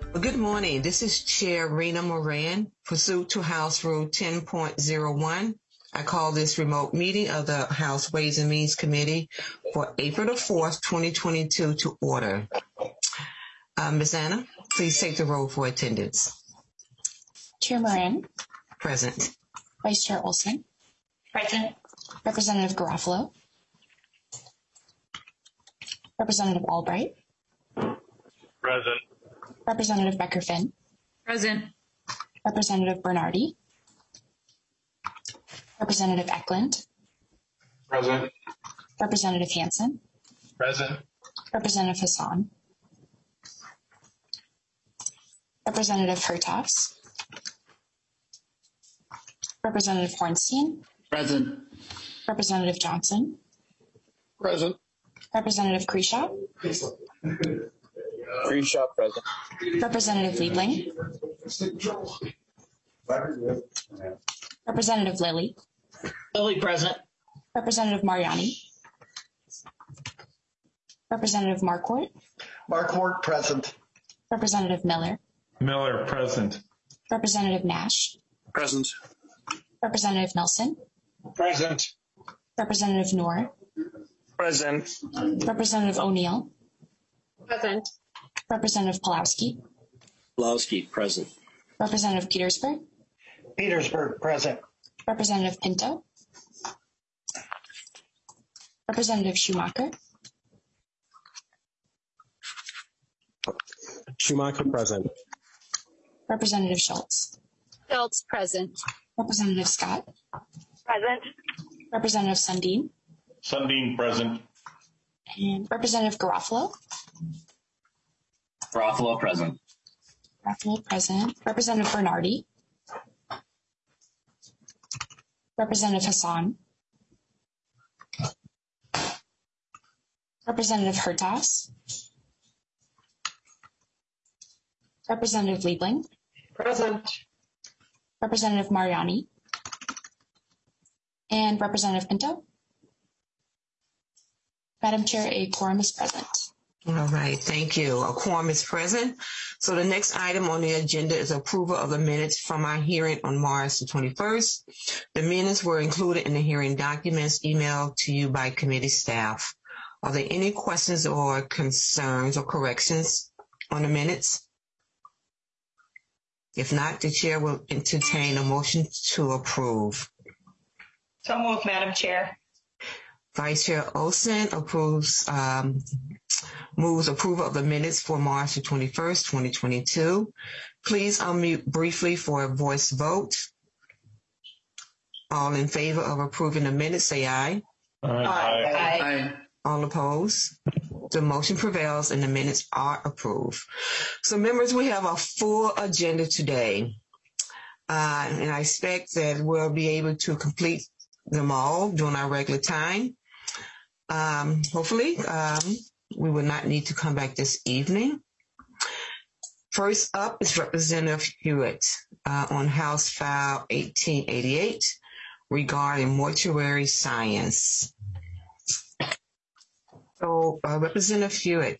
Well, good morning. This is Chair Rena Moran. Pursuant to House Rule 10.01, I call this remote meeting of the House Ways and Means Committee for April the 4th, 2022 to order. Ms. Anna, please take the roll for attendance. Chair Moran. Present. Vice Chair Olson. Present. Representative Garofalo. Representative Albright. Present. Representative Becker-Finn. Present. Representative Bernardi. Representative Eklund. Present. Representative Hansen. Present. Representative Hassan. Representative Hertaus. Representative Hornstein. Present. Representative Johnson. Present. Representative Kreshaw. Kreshaw present. Representative Liebling. Representative Lilly. Lilly present. Representative Mariani. Representative Marquardt. Marquardt present. Representative Miller. Miller present. Representative Nash. Present. Representative Nelson. Present. Representative Noor. Present. Representative O'Neill. Present. Representative Pulowski. Pulowski present. Representative Petersburg. Petersburg present. Representative Pinto. Representative Schumacher. Schumacher present. Representative Schultz. Schultz present. Representative Scott. Present. Representative Sundin. Sundin present. And Representative Garofalo. Garofalo present. Garofalo present. Representative Bernardi. Representative Hassan. Representative Hertaus. Representative Liebling. Present. Representative Mariani. And Representative Pinto. Madam Chair, a quorum is present. All right, thank you. A quorum is present. So the next item on the agenda is approval of the minutes from our hearing on March the 21st. The minutes were included in the hearing documents emailed to you by committee staff. Are there any questions or concerns or corrections on the minutes? If not, the chair will entertain a motion to approve. So moved, Madam Chair. Vice Chair Olson moves approval of the minutes for March the 21st, 2022. Please unmute briefly for a voice vote. All in favor of approving the minutes, say aye. Aye. All opposed? The motion prevails and the minutes are approved. So members, we have a full agenda today. And I expect that we'll be able to complete them all during our regular time. Hopefully, we will not need to come back this evening. First up is Representative Hewitt on House File 1888 regarding mortuary science. So, Representative Hewitt.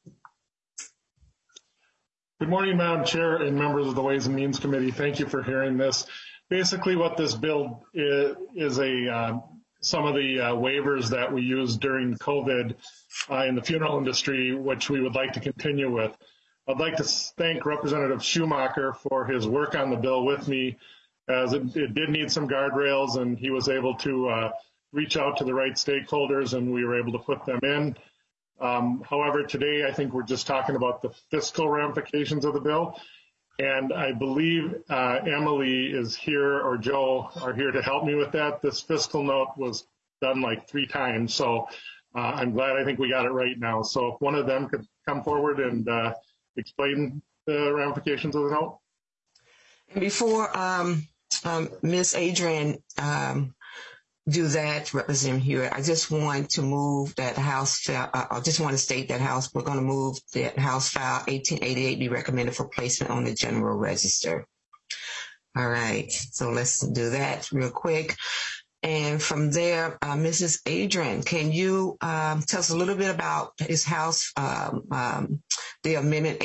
Good morning, Madam Chair and members of the Ways and Means Committee. Thank you for hearing this. Basically, what this bill is some of the waivers that we used during COVID in the funeral industry, which we would like to continue with. I'd like to thank Representative Schumacher for his work on the bill with me, as it did need some guardrails, and he was able to reach out to the right stakeholders, and we were able to put them in. However, today I think we're just talking about the fiscal ramifications of the bill. And I believe Emily is here, or Joe are here to help me with that. This fiscal note was done like 3 times, so I'm glad I think we got it right now. So if one of them could come forward and explain the ramifications of the note. And before Ms. Adrian do that, Representative Hewitt, I just want to move that House file, I just want to state that we're going to move that House File 1888 be recommended for placement on the General Register. All right, so let's do that real quick. And from there, Mrs. Adrian, can you tell us a little bit about his House, the amendment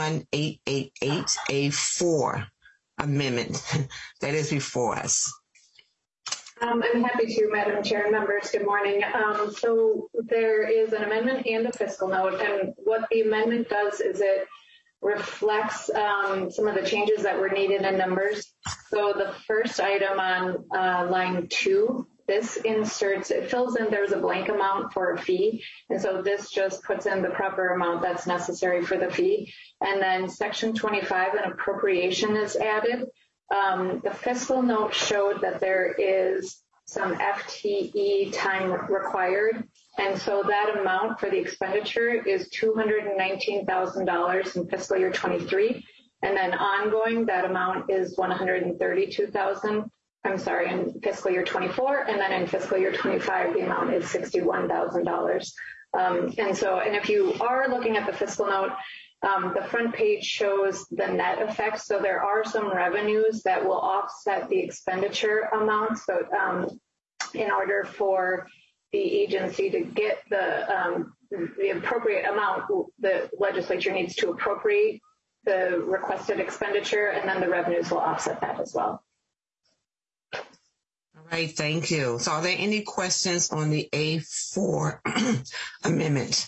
H1888A4 amendment that is before us? I'm happy to, Madam Chair and members. Good morning. So there is an amendment and a fiscal note, and what the amendment does is it reflects some of the changes that were needed in numbers. So the first item on line 2, this inserts, it fills in, there's a blank amount for a fee, and so this just puts in the proper amount that's necessary for the fee. And then section 25, an appropriation is added. The fiscal note showed that there is some FTE time required, and so that amount for the expenditure is $219,000 in fiscal year 23, and then ongoing that amount is $132,000. I'm sorry, in fiscal year 24, and then in fiscal year 25 the amount is $61,000. And if you are looking at the fiscal note, the front page shows the net effect. So there are some revenues that will offset the expenditure amount. So in order for the agency to get the appropriate amount, the legislature needs to appropriate the requested expenditure, and then the revenues will offset that as well. All right, thank you. So are there any questions on the A4 amendment?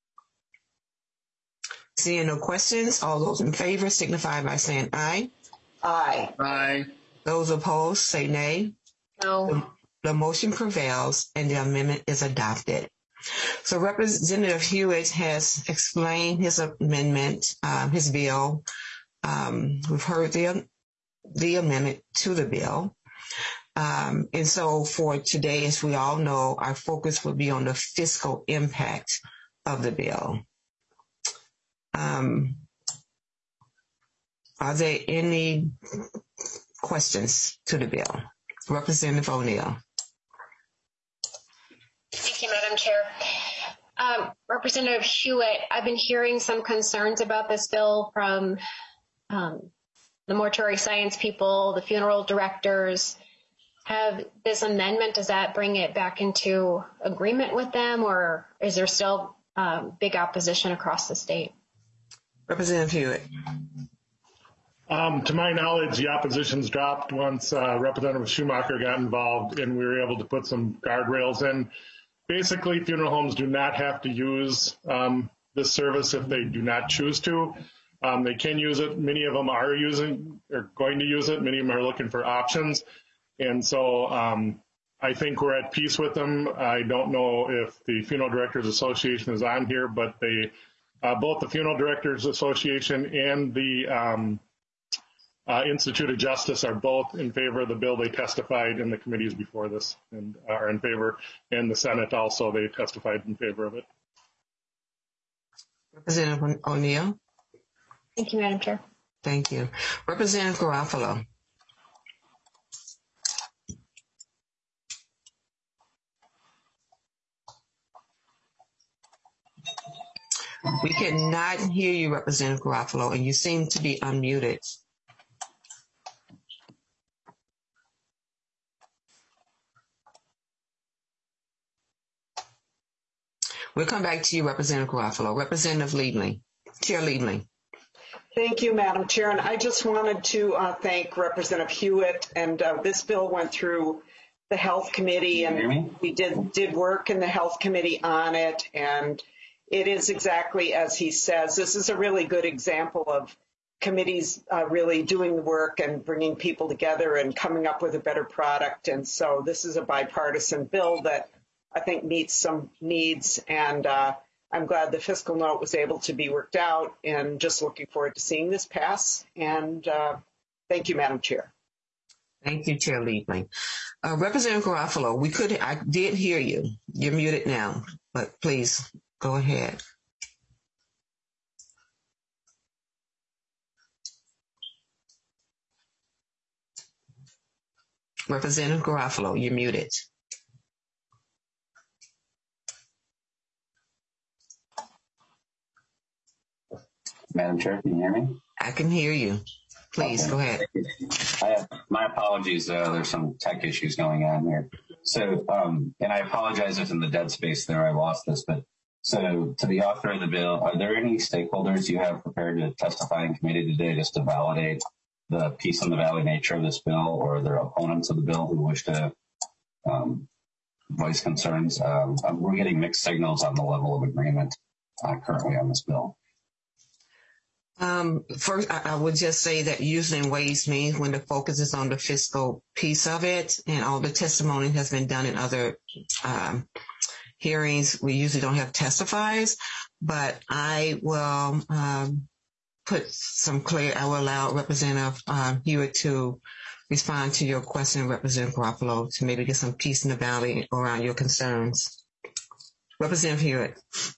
Seeing no questions, all those in favor signify by saying aye. Aye. Aye. Those opposed say nay. No. The motion prevails and the amendment is adopted. So Representative Hewitt has explained his amendment, his bill. We've heard the amendment to the bill. And so for today, as we all know, our focus will be on the fiscal impact of the bill. Are there any questions to the bill? Representative O'Neill. Thank you, Madam Chair. Representative Hewitt, I've been hearing some concerns about this bill from the mortuary science people, the funeral directors. Have this amendment, does that bring it back into agreement with them, or is there still big opposition across the state? Representative Hewitt. To my knowledge, the opposition's dropped once Representative Schumacher got involved and we were able to put some guardrails in. Basically, funeral homes do not have to use this service if they do not choose to. They can use it. Many of them are using or going to use it. Many of them are looking for options. And so I think we're at peace with them. I don't know if the Funeral Directors Association is on here, but they both the Funeral Directors Association and the Institute of Justice are both in favor of the bill. They testified in the committees before this and are in favor, and the Senate also, they testified in favor of it. Representative O'Neill. Thank you, Madam Chair. Thank you. Representative Garofalo. We cannot hear you, Representative Garofalo, and you seem to be unmuted. We'll come back to you, Representative Garofalo. Representative Liebling, Chair Liebling. Thank you, Madam Chair. And I just wanted to thank Representative Hewitt. And this bill went through the Health Committee, and we did work in the Health Committee on it. And it is exactly as he says. This is a really good example of committees really doing the work and bringing people together and coming up with a better product. And so this is a bipartisan bill that I think meets some needs, and I'm glad the fiscal note was able to be worked out, and just looking forward to seeing this pass. And thank you, Madam Chair. Thank you, Chair Liebling. Representative Garofalo, I did hear you. You're muted now, but please go ahead. Representative Garofalo, you're muted. Madam Chair, can you hear me? I can hear you. Please, go ahead. My apologies. There's some tech issues going on here. So, and I apologize if in the dead space there I lost this, but so to the author of the bill, are there any stakeholders you have prepared to testify in committee today just to validate the peace in the valley nature of this bill, or are there opponents of the bill who wish to voice concerns? We're getting mixed signals on the level of agreement currently on this bill. First, I would just say that usually in Ways and Means, when the focus is on the fiscal piece of it and all the testimony has been done in other hearings, we usually don't have testifiers, but I will I will allow Representative Hewitt to respond to your question, Representative Garofalo, to maybe get some peace in the valley around your concerns. Representative Hewitt.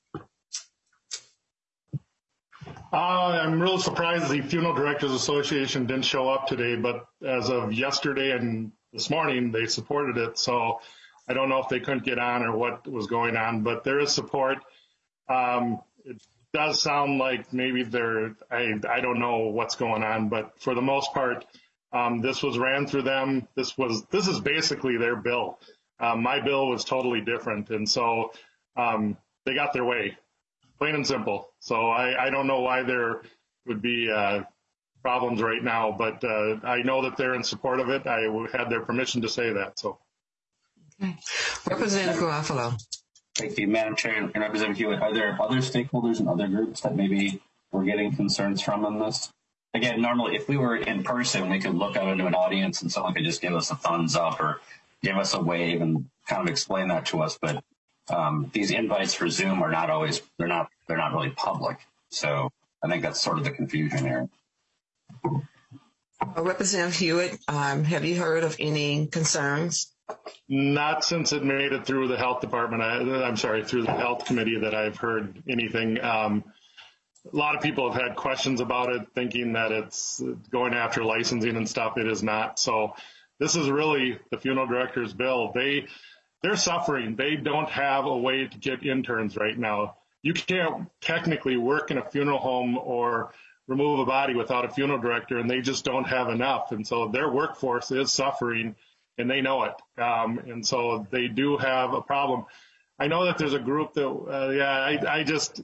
I'm real surprised the Funeral Directors Association didn't show up today, but as of yesterday and this morning, they supported it. So I don't know if they couldn't get on or what was going on, but there is support. It does sound like maybe I don't know what's going on, but for the most part, this was ran through them. This is basically their bill. My bill was totally different. And so they got their way. Plain and simple. So I don't know why there would be problems right now, but I know that they're in support of it. I had their permission to say that. So, okay. Representative Garofalo. Thank you, Madam Chair and Representative Hewitt. Are there other stakeholders and other groups that maybe we're getting concerns from on this? Again, normally if we were in person, we could look out into an audience and someone could just give us a thumbs up or give us a wave and kind of explain that to us, but these invites for Zoom are not always, they're not really public. So I think that's sort of the confusion here. Representative Hewitt, have you heard of any concerns? Not since it made it through the health department. Through the health committee that I've heard anything. A lot of people have had questions about it, thinking that it's going after licensing and stuff. It is not. So this is really the funeral director's bill. They're suffering. They don't have a way to get interns right now. You can't technically work in a funeral home or remove a body without a funeral director, and they just don't have enough. And so their workforce is suffering, and they know it. And so they do have a problem. I know that there's a group that,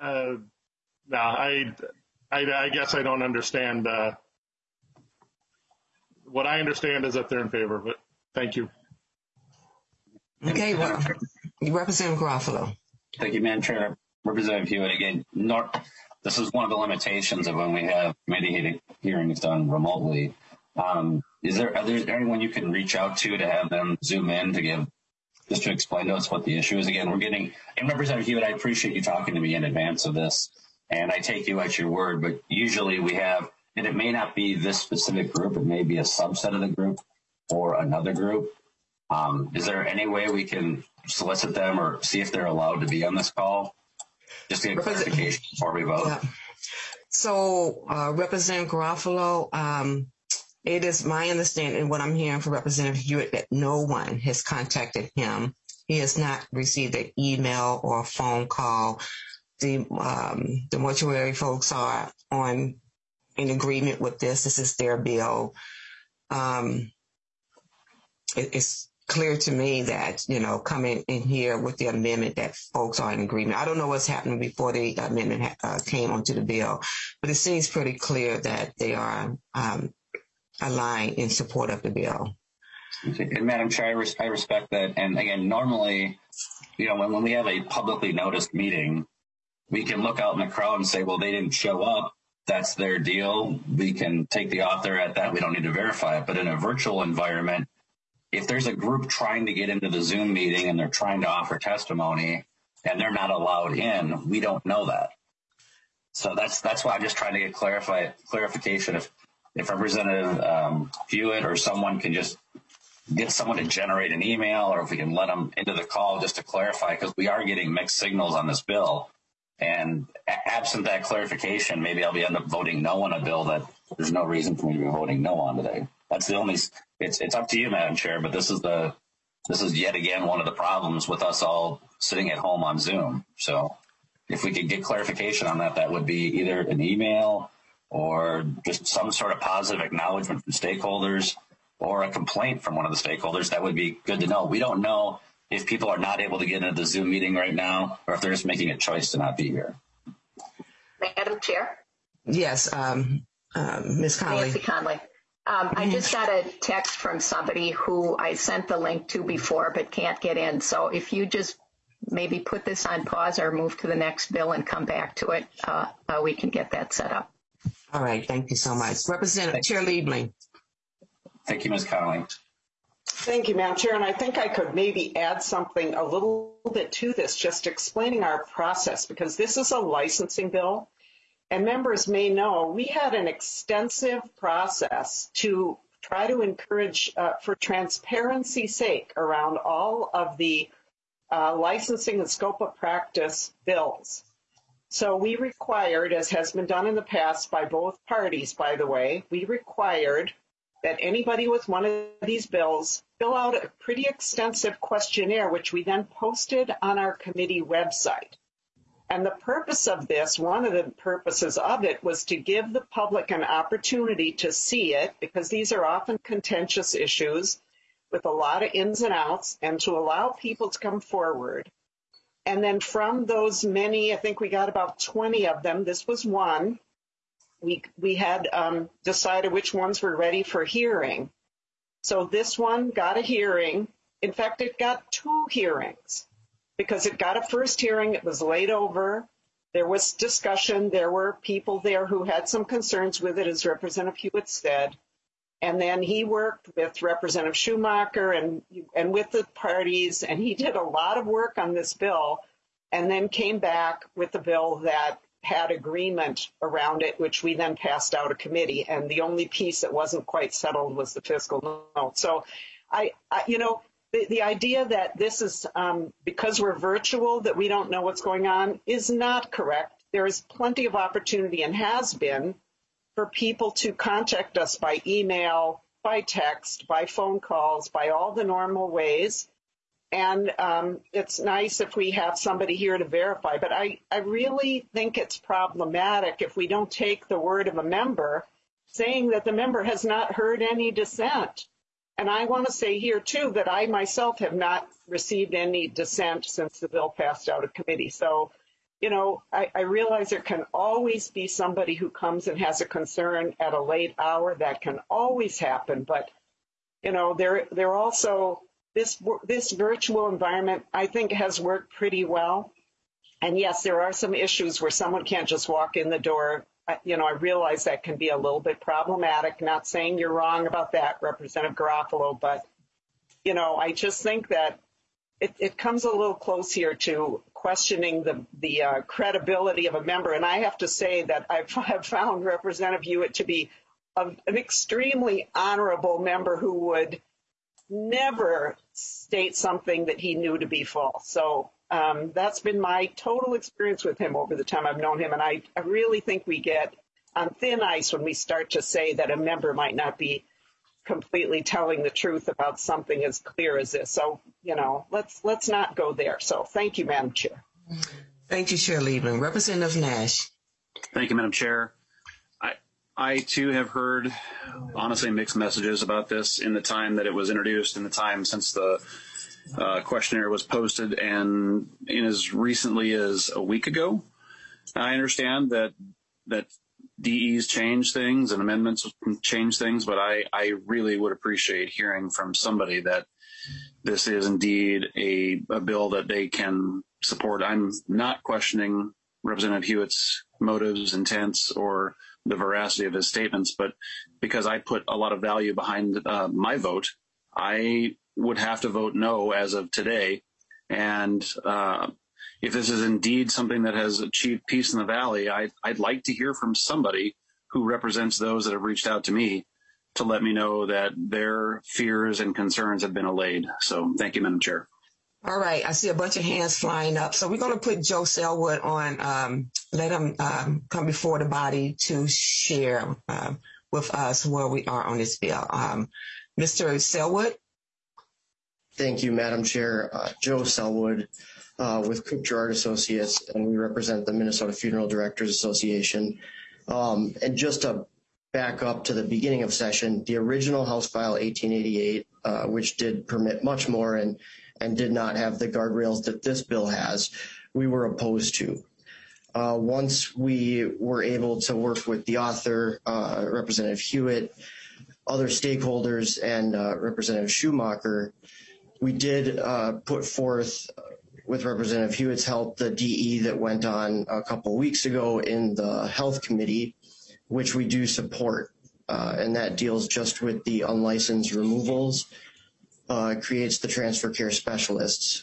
I guess I don't understand. What I understand is that they're in favor of it. Thank you. Okay, well, Representative Garofalo. Thank you, Madam Chair. Representative Hewitt, again, this is one of the limitations of when we have committee hearings done remotely. Is there anyone you can reach out to have them Zoom in just to explain to us what the issue is? Again, and Representative Hewitt, I appreciate you talking to me in advance of this, and I take you at your word, but usually we have, and it may not be this specific group, it may be a subset of the group or another group. Is there any way we can solicit them or see if they're allowed to be on this call? Just to get clarification before we vote. Yeah. So, Representative Garofalo, it is my understanding, what I'm hearing from Representative Hewitt, that no one has contacted him. He has not received an email or a phone call. The mortuary folks are in agreement with this. This is their bill. It's clear to me that, coming in here with the amendment that folks are in agreement. I don't know what's happening before the amendment came onto the bill, but it seems pretty clear that they are aligned in support of the bill. And Madam Chair, I respect that. And again, normally, when we have a publicly noticed meeting, we can look out in the crowd and say, well, they didn't show up. That's their deal. We can take the author at that. We don't need to verify it. But in a virtual environment, if there's a group trying to get into the Zoom meeting and they're trying to offer testimony and they're not allowed in, we don't know that. So that's why I'm just trying to get clarification. If Representative Hewitt or someone can just get someone to generate an email, or if we can let them into the call just to clarify, because we are getting mixed signals on this bill. And absent that clarification, maybe I'll end up voting no on a bill that there's no reason for me to be voting no on today. That's the only. It's up to you, Madam Chair, but this is yet again one of the problems with us all sitting at home on Zoom. So if we could get clarification on that, that would be either an email or just some sort of positive acknowledgement from stakeholders. And then we can or a complaint from one of the stakeholders, that would be good to know. We don't know if people are not able to get into the Zoom meeting right now, or if they're just making a choice to not be here. Madam Chair? Yes, Ms. Conley. Nancy Conley. I just got a text from somebody who I sent the link to before but can't get in. So if you just maybe put this on pause or move to the next bill and come back to it, we can get that set up. All right, thank you so much. Representative Chair Liebling. Thank you, Ms. Conley. Thank you, Madam Chair. And I think I could maybe add something a little bit to this, just explaining our process, because this is a licensing bill. And members may know we had an extensive process to try to encourage, for transparency's sake, around all of the licensing and scope of practice bills. So we required, as has been done in the past by both parties, by the way, we required that anybody with one of these bills fill out a pretty extensive questionnaire, which we then posted on our committee website. And the purpose of this, one of the purposes of it, was to give the public an opportunity to see it, because these are often contentious issues with a lot of ins and outs, and to allow people to come forward. And then from those many, I think we got about 20 of them, this was one, we had decided which ones were ready for hearing. So this one got a hearing. In fact, it got 2 hearings, because it got a first hearing, it was laid over, there was discussion, there were people there who had some concerns with it, as Representative Hewitt said, and then he worked with Representative Schumacher and with the parties, and he did a lot of work on this bill, and then came back with a bill that had agreement around it, which we then passed out of committee, and the only piece that wasn't quite settled was the fiscal note. So the idea that this is because we're virtual, that we don't know what's going on, is not correct. There is plenty of opportunity, and has been, for people to contact us by email, by text, by phone calls, by all the normal ways. And it's nice if we have somebody here to verify. But I really think it's problematic if we don't take the word of a member saying that the member has not heard any dissent. And I want to say here, too, that I myself have not received any dissent since the bill passed out of committee. So, I realize there can always be somebody who comes and has a concern at a late hour. That can always happen. But, they're also, this virtual environment, I think, has worked pretty well. And, yes, there are some issues where someone can't just walk in the door. I realize that can be a little bit problematic. Not saying you're wrong about that, Representative Garofalo, but, I just think that it comes a little close here to questioning the credibility of a member. And I have to say that I've found Representative Hewitt to be an extremely honorable member who would never state something that he knew to be false. So that's been my total experience with him over the time I've known him. And I really think we get on thin ice when we start to say that a member might not be completely telling the truth about something as clear as this. So, let's not go there. So thank you, Madam Chair. Thank you, Chair Liebling. Representative Nash. Thank you, Madam Chair. I too have heard, honestly, mixed messages about this in the time that it was introduced, in the time since the questionnaire was posted, and in as recently as a week ago. I understand that DEs change things and amendments change things, but I really would appreciate hearing from somebody that this is indeed a bill that they can support. I'm not questioning Representative Hewitt's motives, intents, or the veracity of his statements, but because I put a lot of value behind my vote, I would have to vote no as of today. And if this is indeed something that has achieved peace in the Valley, I'd like to hear from somebody who represents those that have reached out to me to let me know that their fears and concerns have been allayed. So thank you, Madam Chair. All right. I see a bunch of hands flying up. So we're going to put Joe Selwood on, let him come before the body to share with us where we are on this bill. Mr. Selwood. Thank you, Madam Chair. Joe Selwood with Cook Gerard Associates, and we represent the Minnesota Funeral Directors Association. And just to back up to the beginning of session, the original House File 1888, which did permit much more and did not have the guardrails that this bill has, we were opposed to. Once we were able to work with the author, Representative Hewitt, other stakeholders, and Representative Schumacher, we did put forth, with Representative Hewitt's help, the DE that went on a couple weeks ago in the Health Committee, which we do support, and that deals just with the unlicensed removals, creates the transfer care specialists.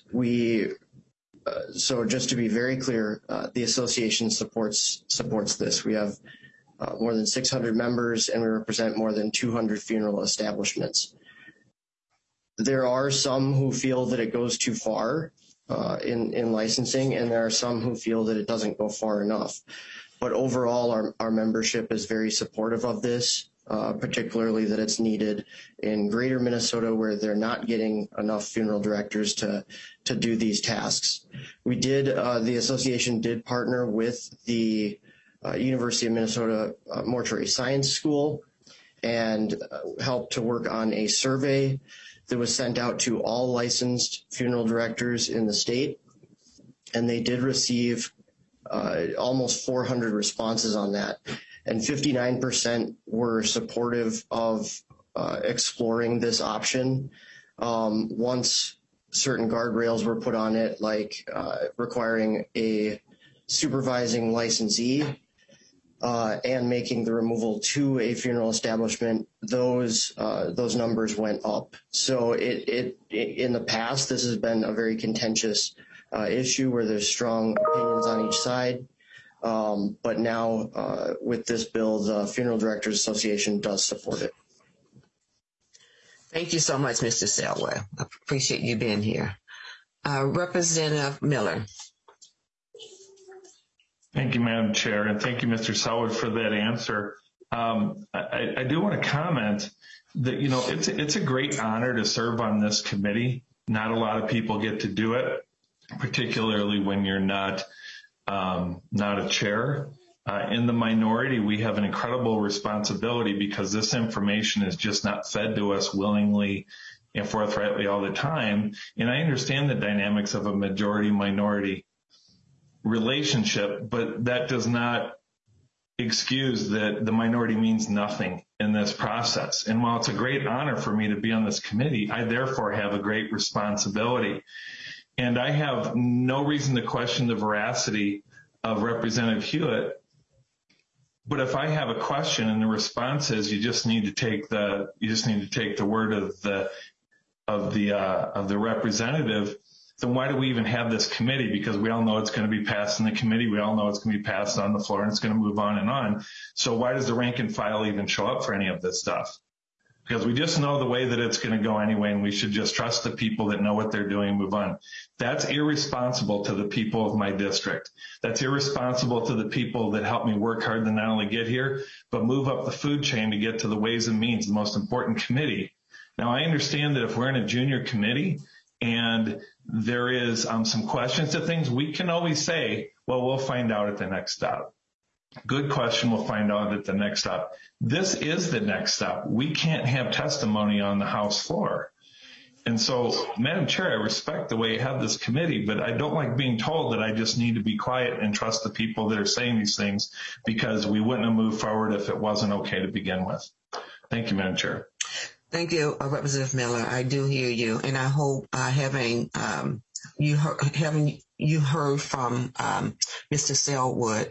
So just to be very clear, the association supports this. We have more than 600 members, and we represent more than 200 funeral establishments. There are some who feel that it goes too far in licensing, and there are some who feel that it doesn't go far enough. But overall, our membership is very supportive of this, particularly that it's needed in greater Minnesota, where they're not getting enough funeral directors to do these tasks. We did, the association did partner with the University of Minnesota Mortuary Science School and helped to work on a survey that was sent out to all licensed funeral directors in the state. And they did receive almost 400 responses on that. And 59% were supportive of exploring this option. Once certain guardrails were put on it, like requiring a supervising licensee and making the removal to a funeral establishment, those numbers went up. So in the past, this has been a very contentious issue where there's strong opinions on each side. But now with this bill, the Funeral Directors Association does support it. Thank you so much, Mr. Selwood. I appreciate you being here. Representative Miller. Thank you, Madam Chair, and thank you, Mr. Selwood, for that answer. I do want to comment that, you know, it's a great honor to serve on this committee. Not a lot of people get to do it, particularly when you're not a chair. In the minority, we have an incredible responsibility because this information is just not fed to us willingly and forthrightly all the time. And I understand the dynamics of a majority-minority relationship, but that does not excuse that the minority means nothing in this process. And while it's a great honor for me to be on this committee, I therefore have a great responsibility. And I have no reason to question the veracity of Representative Hewitt. But if I have a question and the response is you just need to take the word of the representative, then why do we even have this committee? Because we all know it's going to be passed in the committee. We all know it's going to be passed on the floor, and it's going to move on and on. So why does the rank and file even show up for any of this stuff? Because we just know the way that it's going to go anyway, and we should just trust the people that know what they're doing and move on. That's irresponsible to the people of my district. That's irresponsible to the people that helped me work hard to not only get here, but move up the food chain to get to the Ways and Means, the most important committee. Now, I understand that if we're in a junior committee and there is some questions to things, we can always say, well, we'll find out at the next stop. Good question, we'll find out at the next stop. This is the next stop. We can't have testimony on the House floor. And so, Madam Chair, I respect the way you have this committee, but I don't like being told that I just need to be quiet and trust the people that are saying these things because we wouldn't have moved forward if it wasn't okay to begin with. Thank you, Madam Chair. Thank you, Representative Miller. I do hear you, and I hope having you heard from Mr. Selwood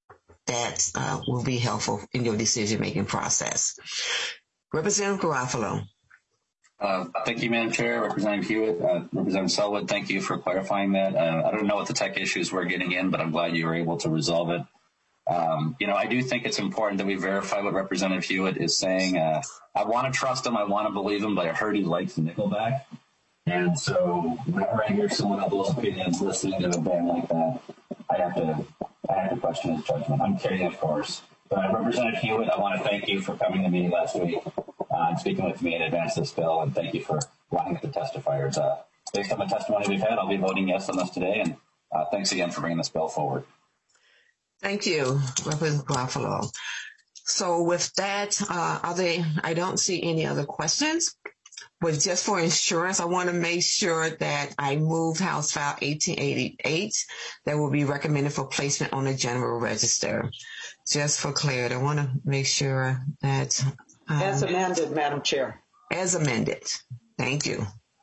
that will be helpful in your decision-making process. Representative Garofalo. Thank you, Madam Chair. Representative Hewitt, Representative Selwood, thank you for clarifying that. I don't know what the tech issues we're getting in, but I'm glad you were able to resolve it. I do think it's important that we verify what Representative Hewitt is saying. I want to trust him. I want to believe him, but I heard he likes Nickelback. And so whenever I hear someone of those opinions listening to a band like that, I have to question his judgment. I'm kidding, of course. But Representative Hewitt, I want to thank you for coming to me last week and speaking with me in advance of this bill, and thank you for allowing the testifiers. Based on the testimony we've had, I'll be voting yes on this today, and thanks again for bringing this bill forward. Thank you, Representative Garofalo. So with that, I don't see any other questions. But just for insurance, I want to make sure that I moved House File 1888 that will be recommended for placement on the General Register. Just for clarity, I want to make sure that... as amended, Madam Chair. As amended. Thank you.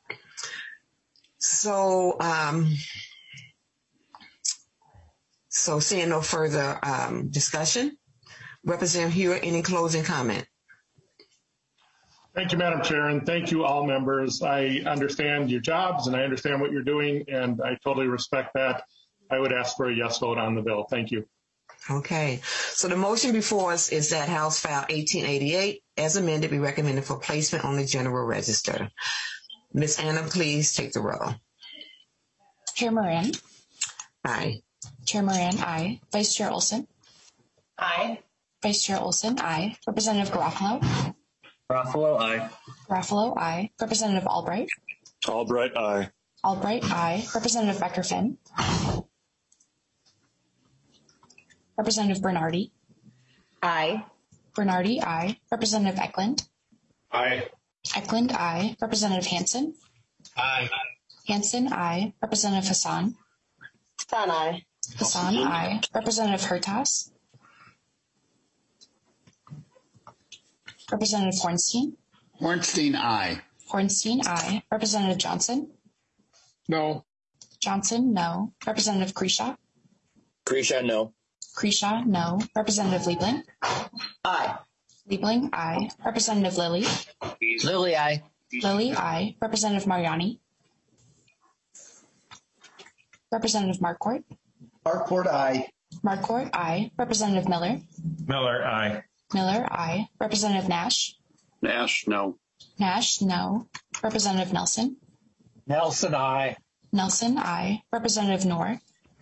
So seeing no further discussion, Representative Hewitt, any closing comment? Thank you, Madam Chair, and thank you all members. I understand your jobs and I understand what you're doing, and I totally respect that. I would ask for a yes vote on the bill. Thank you. Okay, so the motion before us is that House File 1888, as amended, be recommended for placement on the General Register. Ms. Anna, please take the roll. Chair Moran. Aye. Chair Moran, aye. Vice Chair Olson. Aye. Vice Chair Olson, aye. Representative Garofalo. Garofalo, aye. Garofalo, aye. Representative Albright. Albright, aye. Albright, aye. Representative Becker-Finn. Representative Bernardi. Aye. Bernardi, aye. Representative Eklund. Aye. Eklund, aye. Representative Hansen. Aye. Hansen, aye. Representative Hassan. Hassan, aye. Hassan, aye. Representative Hertas. Representative Hornstein. Hornstein, aye. Hornstein, aye. Representative Johnson. No. Johnson, no. Representative Kreshaw. Kreshaw, no. Kreshaw, no. Representative Liebling. Aye. Liebling, aye. Representative Lilly. Lilly, aye. Lilly, aye. Representative Mariani. Representative Marquardt. Marquardt, aye. Marquardt, aye. Representative Miller. Miller, aye. Miller, aye. Representative Nash. Nash, no. Nash, no. Representative Nelson. Nelson, aye. Nelson, aye. Representative Noor.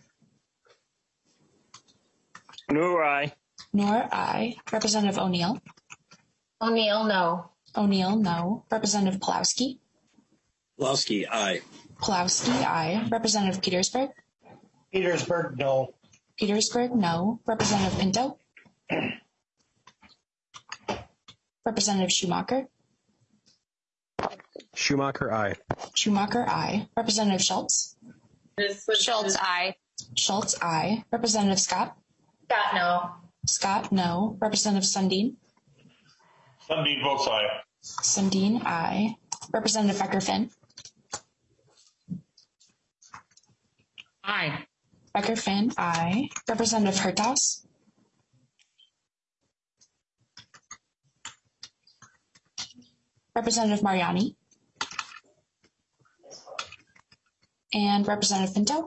Noor, aye. Noor, aye. Representative O'Neill. O'Neill, no. O'Neill, no. Representative Pulowski. Pulowski, aye. Pulowski, aye. Representative Petersburg. Petersburg, no. Petersburg, no. Representative Pinto. Representative Schumacher. Schumacher, aye. Schumacher, aye. Representative Schultz. Schultz, aye. Schultz, aye. Representative Scott. Scott, no. Scott, no. Representative Sundin. Sundin votes aye. Sundin, aye. Representative Becker-Finn. Aye. Becker-Finn, aye. Representative Hertas. Representative Mariani. And Representative Pinto.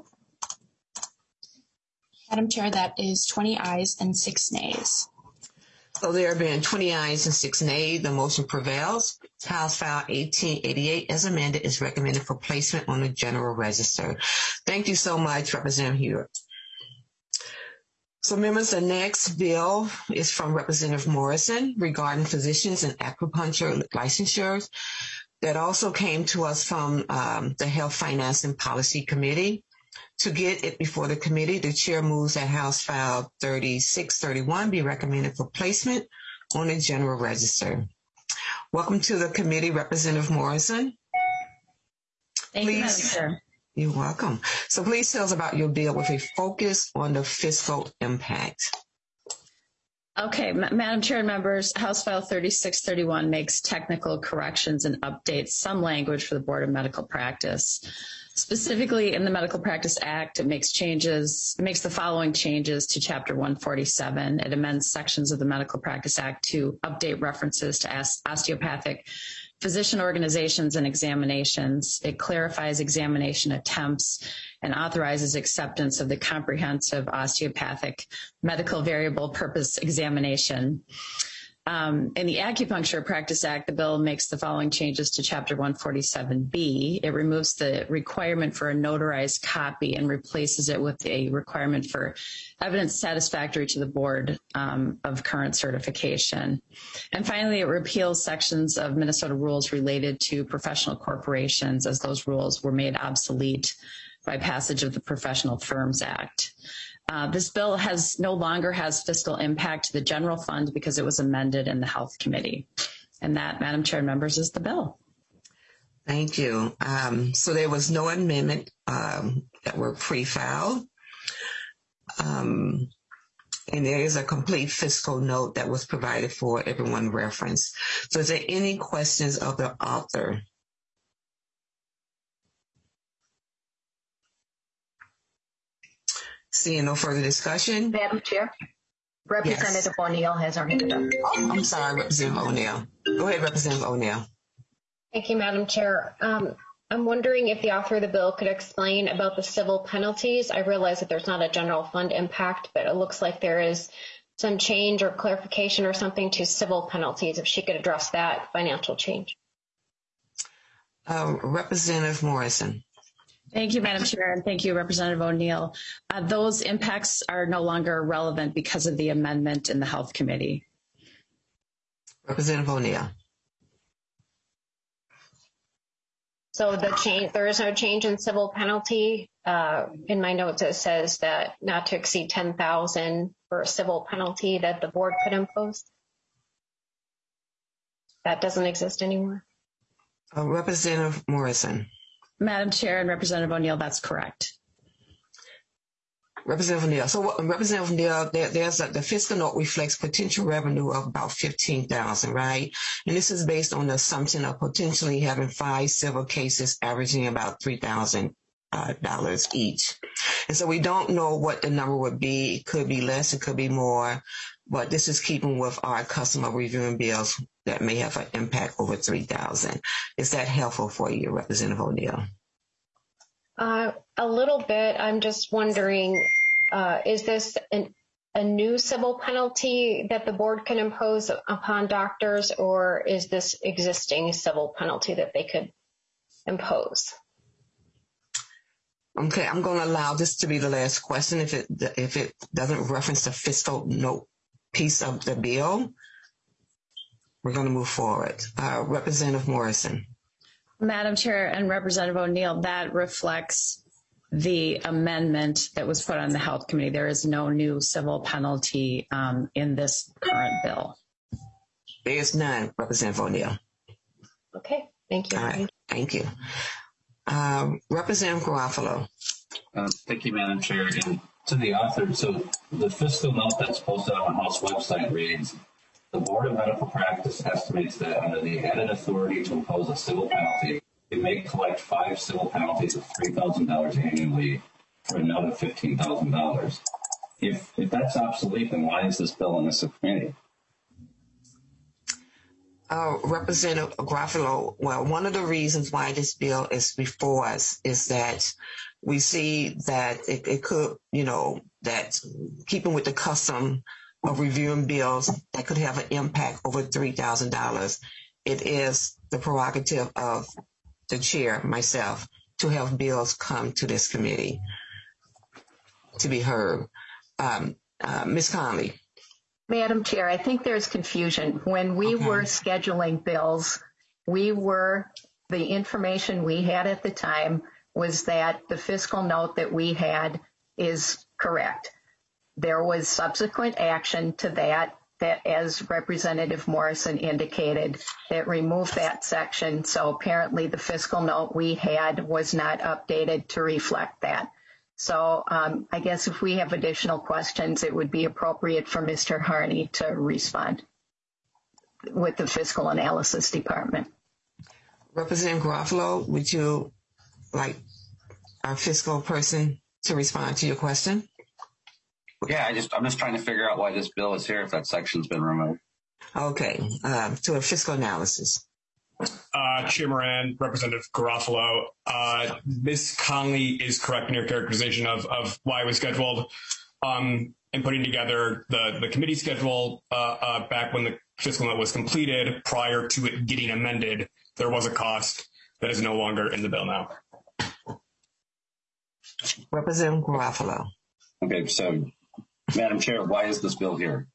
Madam Chair, that is 20 ayes and 6 nays. So there have been 20 ayes and 6 nays. The motion prevails. House File 1888, as amended, is recommended for placement on the General Register. Thank you so much, Representative Hewitt. So members, the next bill is from Representative Morrison regarding physicians and acupuncture licensures. That also came to us from the Health, Finance, and Policy Committee. To get it before the committee, the chair moves that House File 3631 be recommended for placement on the General Register. Welcome to the committee, Representative Morrison. Thank you, Madam Chair. You're welcome. So please tell us about your bill with a focus on the fiscal impact. Okay, Madam Chair and members, House File 3631 makes technical corrections and updates some language for the Board of Medical Practice. Specifically in the Medical Practice Act, it makes the following changes to Chapter 147. It amends sections of the Medical Practice Act to update references to osteopathic physician organizations and examinations. It clarifies examination attempts and authorizes acceptance of the comprehensive osteopathic medical variable purpose examination. In the Acupuncture Practice Act, the bill makes the following changes to Chapter 147B. It removes the requirement for a notarized copy and replaces it with a requirement for evidence satisfactory to the board of current certification. And finally, it repeals sections of Minnesota rules related to professional corporations, as those rules were made obsolete by passage of the Professional Firms Act. This bill no longer has fiscal impact to the general fund because it was amended in the Health Committee. And that, Madam Chair and members, is the bill. Thank you. So there was no amendment that were pre-filed. And there is a complete fiscal note that was provided for everyone reference. So is there any questions of the author? Seeing no further discussion. Madam Chair, Representative O'Neill has her hand up. Oh, I'm sorry, Representative O'Neill. Go ahead, Representative O'Neill. Thank you, Madam Chair. I'm wondering if the author of the bill could explain about the civil penalties. I realize that there's not a general fund impact, but it looks like there is some change or clarification or something to civil penalties. If she could address that financial change. Representative Morrison. Thank you, Madam Chair, and thank you, Representative O'Neill. Those impacts are no longer relevant because of the amendment in the Health Committee. Representative O'Neill. So there is no change in civil penalty. In my notes, it says that not to exceed $10,000 for a civil penalty that the board could impose. That doesn't exist anymore. Representative Morrison. Madam Chair and Representative O'Neill, that's correct. Representative O'Neill. So Representative O'Neill, there's the fiscal note reflects potential revenue of about $15,000, right? And this is based on the assumption of potentially having 5 civil cases averaging about $3,000 each. And so we don't know what the number would be. It could be less, it could be more, but this is keeping with our customer reviewing bills that may have an impact over $3,000. Is that helpful for you, Representative O'Neill? A little bit. I'm just wondering, is this a new civil penalty that the board can impose upon doctors, or is this existing civil penalty that they could impose? Okay, I'm going to allow this to be the last question. If it doesn't reference the fiscal note piece of the bill, we're going to move forward. Representative Morrison. Madam Chair and Representative O'Neill, that reflects the amendment that was put on the Health Committee. There is no new civil penalty in this current bill. There is none, Representative O'Neill. Okay, thank you. All right, thank you. Representative Garofalo. Thank you, Madam Chair. And to the author, so the fiscal note that's posted on the House website reads, the Board of Medical Practice estimates that under the added authority to impose a civil penalty, it may collect 5 civil penalties of $3,000 annually for a note of $15,000. If that's obsolete, then why is this bill in the subcommittee? Representative Garofalo, well, one of the reasons why this bill is before us is that we see that it could, that keeping with the custom of reviewing bills that could have an impact over $3,000. It is the prerogative of the chair, myself, to have bills come to this committee to be heard. Ms. Conley. Madam Chair, I think there's confusion. When we were scheduling bills, the information we had at the time was that the fiscal note that we had is correct. There was subsequent action to that, as Representative Morrison indicated, that removed that section. So apparently the fiscal note we had was not updated to reflect that. So I guess if we have additional questions, it would be appropriate for Mr. Harney to respond with the Fiscal Analysis Department. Representative Garofalo, would you like our fiscal person to respond to your question? Yeah, I'm just trying to figure out why this bill is here if that section's been removed. Okay, to a fiscal analysis. Chair Moran, Representative Garofalo, Ms. Conley is correct in her characterization of why it was scheduled and putting together the committee schedule back when the fiscal note was completed prior to it getting amended. There was a cost that is no longer in the bill now. Representative Garofalo. Okay, so Madam Chair, why is this bill here?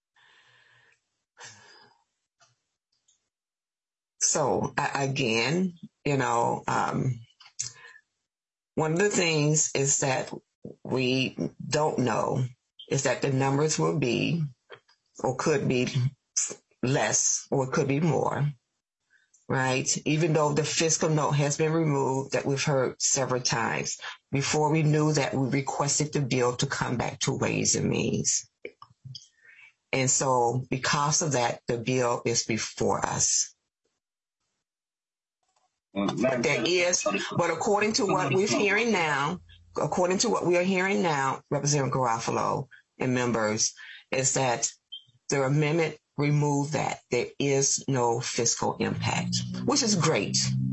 So again, one of the things is that we don't know is that the numbers will be or could be less or it could be more, right? Even though the fiscal note has been removed, that we've heard several times. Before we knew that, we requested the bill to come back to Ways and Means. And so because of that, the bill is before us. But according to what we're hearing now, Representative Garofalo and members, is that the amendment removed that. There is no fiscal impact, which is great.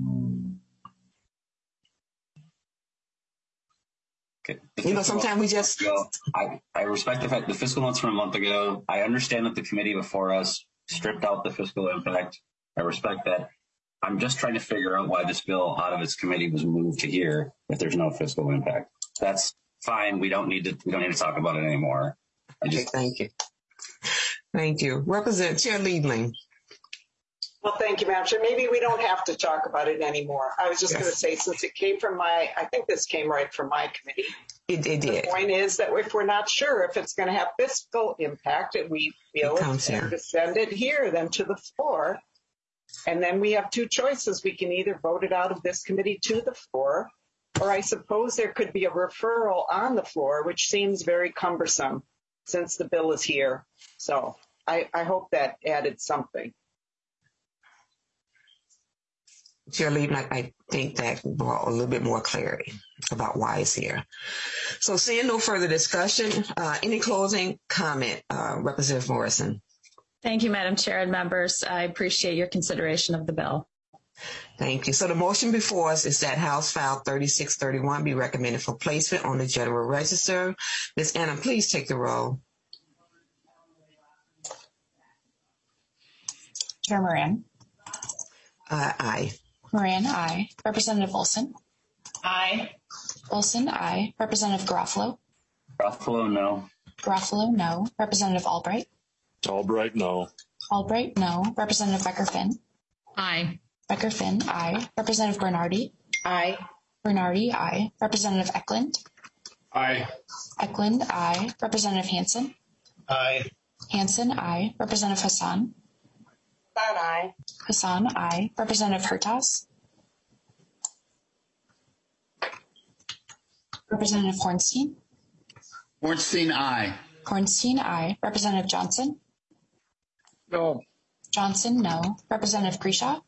Okay. Sometimes we just... I respect the fact the fiscal notes from a month ago. I understand that the committee before us stripped out the fiscal impact. I respect that. I'm just trying to figure out why this bill out of its committee was moved to here if there's no fiscal impact. That's fine. We don't need to talk about it anymore. Thank you. Thank you. Representative Chair Liebling. Well, thank you, Madam Chair. Maybe we don't have to talk about it anymore. I was just going to say, since it came from I think this came right from my committee. It did. The point is that if we're not sure if it's going to have fiscal impact, and we feel it's better to send it here than to the floor. And then we have two choices. We can either vote it out of this committee to the floor, or I suppose there could be a referral on the floor, which seems very cumbersome since the bill is here. So I hope that added something. Chair Liebling, I think that brought a little bit more clarity about why it's here. So seeing no further discussion, any closing comment, Representative Morrison? Thank you, Madam Chair and members. I appreciate your consideration of the bill. Thank you. So the motion before us is that House File 3631 be recommended for placement on the General Register. Ms. Anna, please take the roll. Chair Moran. Aye. Moran, aye. Representative Olson. Aye. Olson, aye. Representative Garofalo. Garofalo, no. Garofalo, no. Representative Albright. Albright, no. Albright, no. Representative Becker-Finn. Aye. Becker-Finn, aye. Representative Bernardi. Aye. Bernardi, aye. Representative Eklund. Aye. Eklund, aye. Representative Hansen. Aye. Hansen, aye. Representative Hassan. Hassan, aye. Hassan, aye. Representative Hertas. Representative Hornstein. Hornstein, aye. Hornstein, aye. Representative Johnson. No. Johnson, no. Representative Grisha.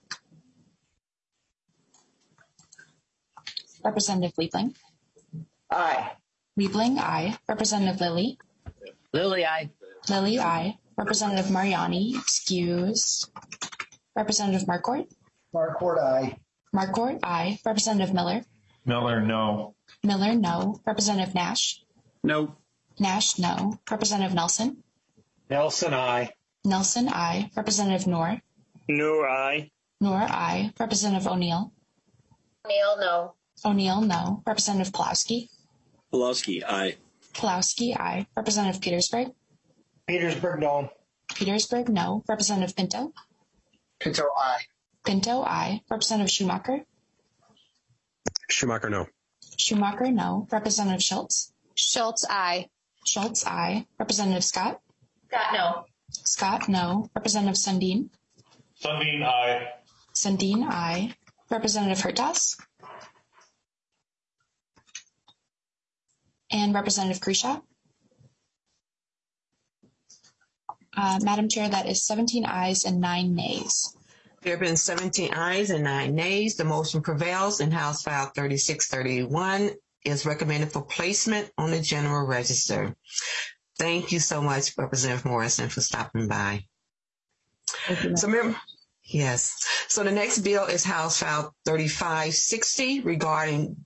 Representative Liebling. Aye. Liebling, aye. Representative Lilly. Lilly, aye. Lilly, aye. Representative Mariani, excused. Representative Marquardt. Marquardt, aye. Marquardt, aye. Representative Miller. Miller, no. Miller, no. Representative Nash. No. Nash, no. Representative Nelson. Nelson, aye. Nelson, aye. Representative Noor. Noor, aye. Noor, aye. Representative O'Neill. O'Neill, no. O'Neill, no. Representative Pulowski. Pulowski, aye. Pulowski, aye. Representative Petersburg. Petersburg, no. Petersburg, no. Representative Pinto. Pinto, aye. Pinto, aye. Representative Schumacher. Schumacher, no. Schumacher, no. Representative Schultz. Schultz, aye. Schultz, aye. Representative Scott. Scott, no. Scott, no. Representative Sundin. Sundin, aye. Sundin, aye. Representative Hertas. And Representative Grisha. Madam Chair, that is 17 ayes and 9 nays. There have been 17 ayes and 9 nays. The motion prevails, and House File 3631 is recommended for placement on the General Register. Thank you so much, Representative Morrison, for stopping by. Yes. So the next bill is House File 3560 regarding,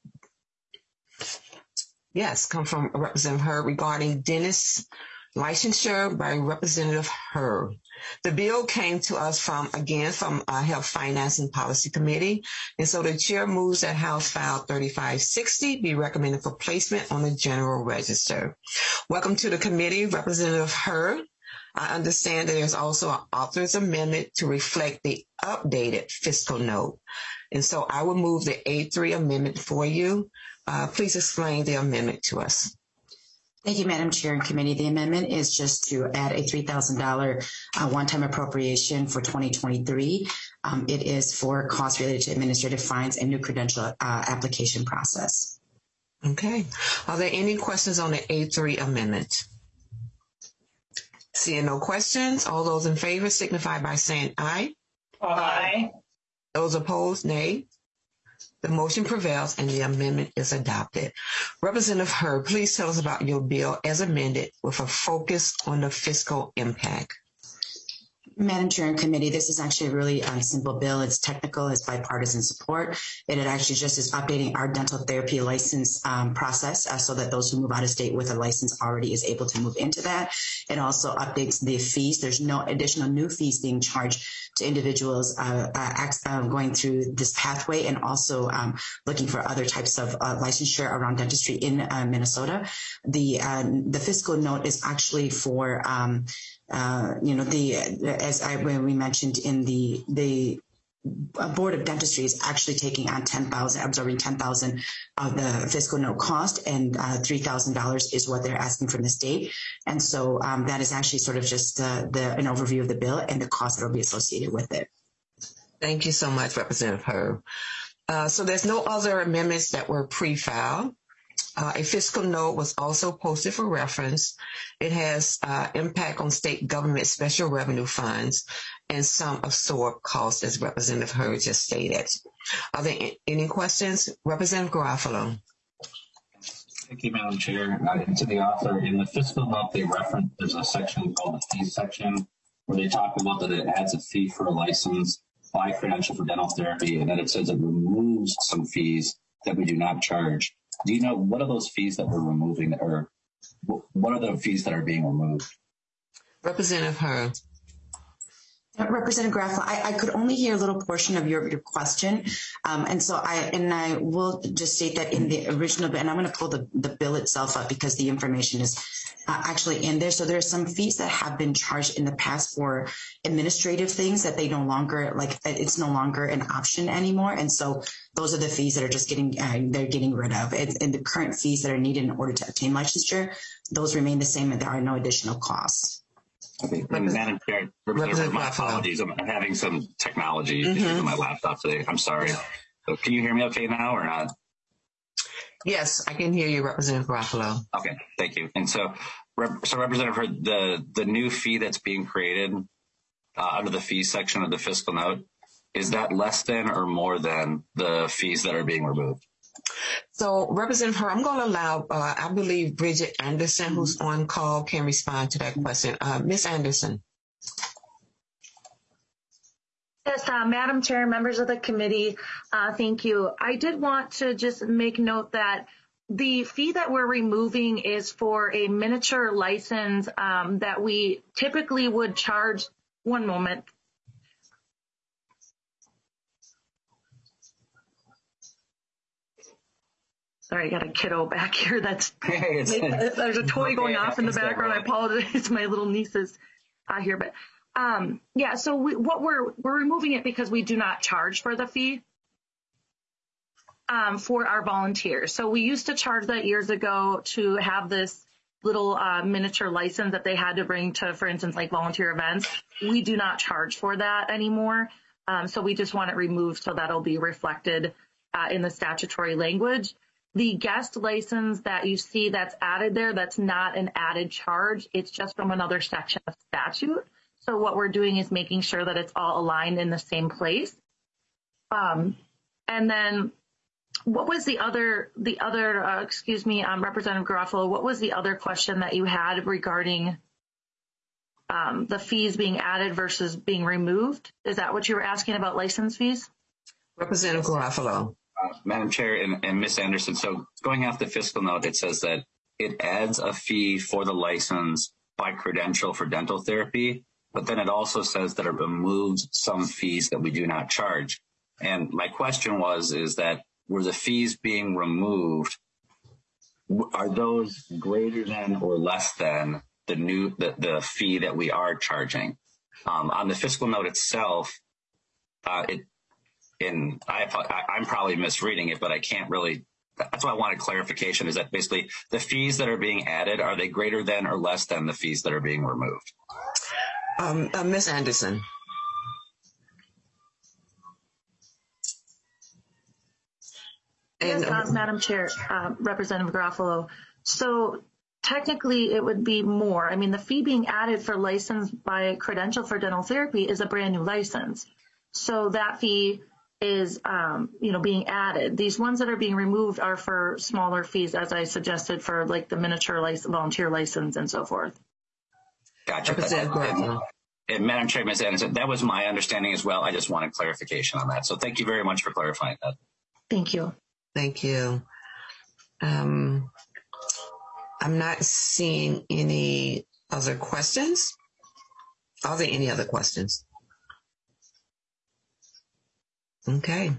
come from Representative Hurd regarding dentist licensure by Representative Hurd. The bill came to us from Health, Finance, and Policy Committee. And so the chair moves that House File 3560 be recommended for placement on the General Register. Welcome to the committee, Representative Hurd. I understand that there's also an author's amendment to reflect the updated fiscal note. And so I will move the A3 amendment for you. Please explain the amendment to us. Thank you, Madam Chair and Committee. The amendment is just to add a $3,000 one-time appropriation for 2023. It is for costs related to administrative fines and new credential application process. Okay. Are there any questions on the A3 amendment? Seeing no questions, all those in favor signify by saying aye. Aye. Those opposed, nay. The motion prevails and the amendment is adopted. Representative Herb, please tell us about your bill as amended with a focus on the fiscal impact. Madam Chair and Committee, this is actually a really simple bill. It's technical, it's bipartisan support. It actually just is updating our dental therapy license process so that those who move out of state with a license already is able to move into that. It also updates the fees. There's no additional new fees being charged to individuals going through this pathway, and also looking for other types of licensure around dentistry in Minnesota. The fiscal note is actually for when we mentioned in the Board of Dentistry is actually taking on absorbing 10,000 of the fiscal note cost, and $3,000 is what they're asking from the state. And so that is actually sort of just an overview of the bill and the cost that will be associated with it. Thank you so much, Representative Herb. So there's no other amendments that were pre-filed. A fiscal note was also posted for reference. It has impact on state government special revenue funds and some absorbed costs, as Representative Herb just stated. Are there any questions? Representative Garofalo. Thank you, Madam Chair. To the author, in the fiscal note, they reference there's a section called the fees section where they talk about that it adds a fee for a license by credential for dental therapy, and then it says it removes some fees that we do not charge. Do you know what are those fees that we're removing, or what are the fees that are being removed? Representative Herb. Representative Garofalo, I could only hear a little portion of your question, and I will just state that in the original bill, and I'm going to pull the bill itself up because the information is actually in there. So there are some fees that have been charged in the past for administrative things that they no longer it's no longer an option anymore, and so those are the fees that are just getting rid of. And the current fees that are needed in order to obtain licensure, those remain the same, and there are no additional costs. Okay, Madam Chair, my apologies. I'm having some technology issues on my laptop today. I'm sorry. So can you hear me okay now or not? Yes, I can hear you, Representative Garofalo. Okay, thank you. And so Representative Herb, the new fee that's being created under the fees section of the fiscal note, is that less than or more than the fees that are being removed? So, Representative Herb, I'm going to allow, I believe, Bridget Anderson, who's on call, can respond to that question. Ms. Anderson. Yes, Madam Chair, members of the committee, thank you. I did want to just make note that the fee that we're removing is for a miniature license that we typically would charge. One moment. Sorry, I got a kiddo back here. There's a toy going off in the background. I apologize, my little nieces here, but so we're removing it because we do not charge for the fee for our volunteers. So we used to charge that years ago to have this little miniature license that they had to bring to, for instance, like volunteer events. We do not charge for that anymore. So we just want it removed so that'll be reflected in the statutory language. The guest license that you see that's added there, that's not an added charge. It's just from another section of statute. So what we're doing is making sure that it's all aligned in the same place. And then what was the other, Representative Garofalo, what was the other question that you had regarding the fees being added versus being removed? Is that what you were asking about license fees? Representative Garofalo. Madam Chair and Ms. Anderson, so going off the fiscal note, it says that it adds a fee for the license by credential for dental therapy, but then it also says that it removes some fees that we do not charge. And my question is that were the fees being removed, are those greater than or less than the fee that we are charging? On the fiscal note itself, I'm probably misreading it, but I can't really That's why I wanted clarification, is that basically the fees that are being added, are they greater than or less than the fees that are being removed? Ms. Anderson. Yes, Madam Chair, Representative Garofalo. So technically it would be more. I mean, the fee being added for license by credential for dental therapy is a brand new license. So that fee is, being added. These ones that are being removed are for smaller fees, as I suggested, for like the miniature volunteer license and so forth. Gotcha. And Madam Chair, Ms. Anderson, that was my understanding as well. I just wanted clarification on that. So thank you very much for clarifying that. Thank you. Thank you. I'm not seeing any other questions. Are there any other questions? Okay.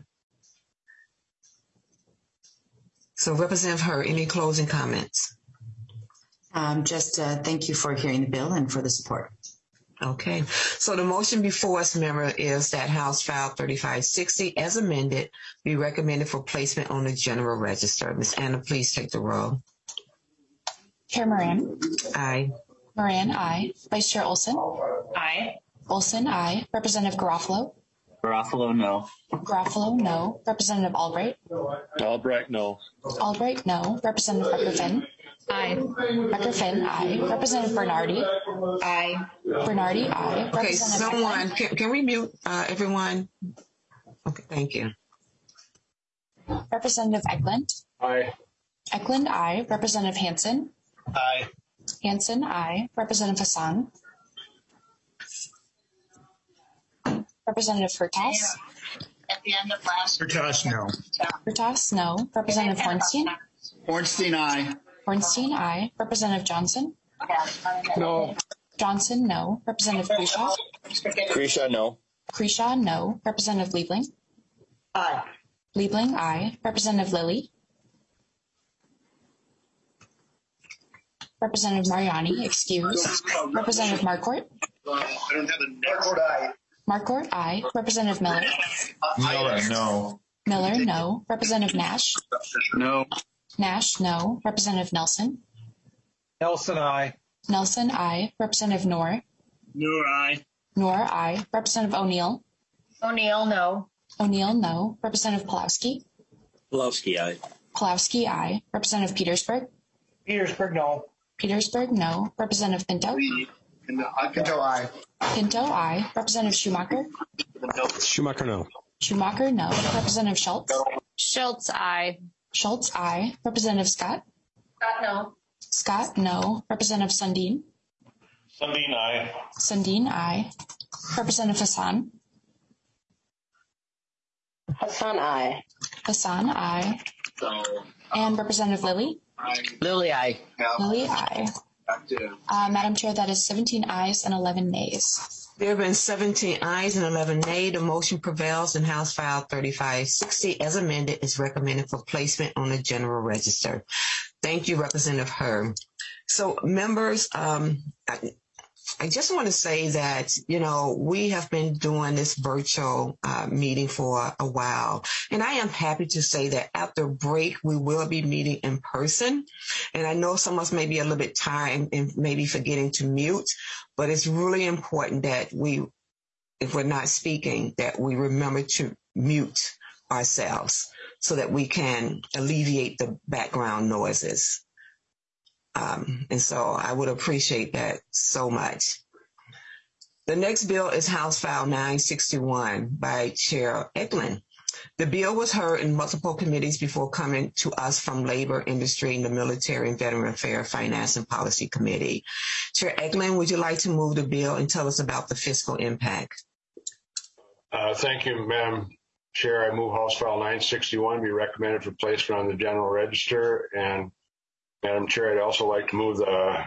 So Representative Hurd, any closing comments? Just thank you for hearing the bill and for the support. Okay. So the motion before us, member, is that House File 3560, as amended, be recommended for placement on the General Register. Ms. Anna, please take the roll. Chair Moran. Aye. Moran, aye. Vice Chair Olson. Aye. Olson, aye. Representative Garofalo. Garofalo, no. Garofalo, no. Representative Albright. Albright, no. Albright, no. Representative Becker-Finn. Aye. Becker-Finn, aye. Representative Bernardi. Aye. Bernardi, aye. Okay, someone, can we mute everyone? Okay, thank you. Representative Eklund. Aye. Eklund, aye. Representative Hansen. Aye. Hansen, aye. Representative Hassan. Representative Hurtas. At the end of last. Hurtas, no. Hurtas, no. Representative Hornstein. Hornstein, aye. Hornstein, aye. Representative Johnson. No. Johnson, no. Representative Kreshaw. Kreshaw, no. Kreshaw, no. Representative Liebling. Aye. Liebling, aye. Representative Lilly. Representative Mariani, excused. Representative Marquardt. Marquardt, aye. Marquardt, aye. Representative Miller. Miller, no. Miller, no. Representative Nash. No. Nash, no. Representative Nelson. Nelson, aye. Nelson, aye. Representative Noor. Noor, aye. Noor, aye. Representative O'Neill. O'Neill, no. O'Neill, no. Representative Pulowski. Pulowski, aye. Pulowski, aye. Representative Petersburg. Petersburg, no. Petersburg, no. Representative Pinto. Pinto, aye. Pinto, aye. Representative Schumacher. Schumacher, no. Schumacher, no. Representative Schultz. Schultz, aye. Schultz, aye. Representative Scott. Scott, no. Scott, no. Representative Sundin. Sundin, aye. Sundin, aye. Representative Hassan. Hassan, aye. Hassan, aye. And Representative Lilly. Lilly, aye. Lilly, aye. Madam Chair, that is 17 ayes and 11 nays. There have been 17 ayes and 11 nays. The motion prevails, and House File 3560, as amended, is recommended for placement on the General Register. Thank you, Representative Hurd. So, members, I just want to say that, we have been doing this virtual meeting for a while, and I am happy to say that after break, we will be meeting in person. And I know some of us may be a little bit tired and maybe forgetting to mute, but it's really important that if we're not speaking, that we remember to mute ourselves so that we can alleviate the background noises. And so I would appreciate that so much. The next bill is House File 961 by Chair Eklund. The bill was heard in multiple committees before coming to us from Labor, Industry, and the Military and Veteran Affairs, Finance, and Policy Committee. Chair Eklund, would you like to move the bill and tell us about the fiscal impact? Thank you, Madam Chair. I move House File 961 be recommended for placement on the General Register. And Madam Chair, I'd also like to move the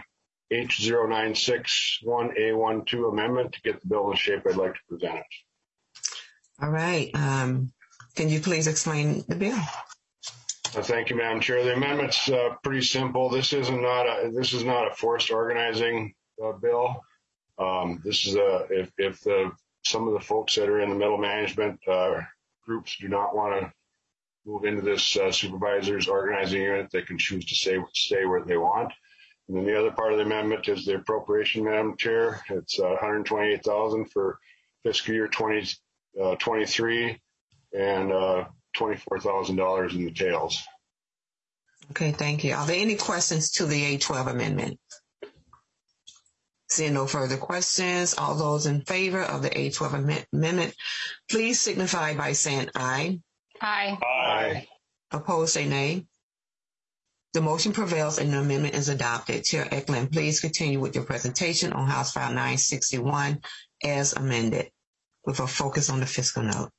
H0961A12 amendment to get the bill in the shape I'd like to present it. All right. Can you please explain the bill? Thank you, Madam Chair. The amendment's pretty simple. This is not a forced organizing bill. This is if some of the folks that are in the middle management groups do not want to move into this supervisor's organizing unit. They can choose to stay where they want. And then the other part of the amendment is the appropriation, Madam Chair. It's $128,000 for fiscal year 2023 and $24,000 in the tails. Okay, thank you. Are there any questions to the 812 amendment? Seeing no further questions, all those in favor of the 812 amendment, please signify by saying aye. Aye. Aye. Opposed, say nay. The motion prevails and the amendment is adopted. Chair Eklund, please continue with your presentation on House File 961 as amended with a focus on the fiscal note.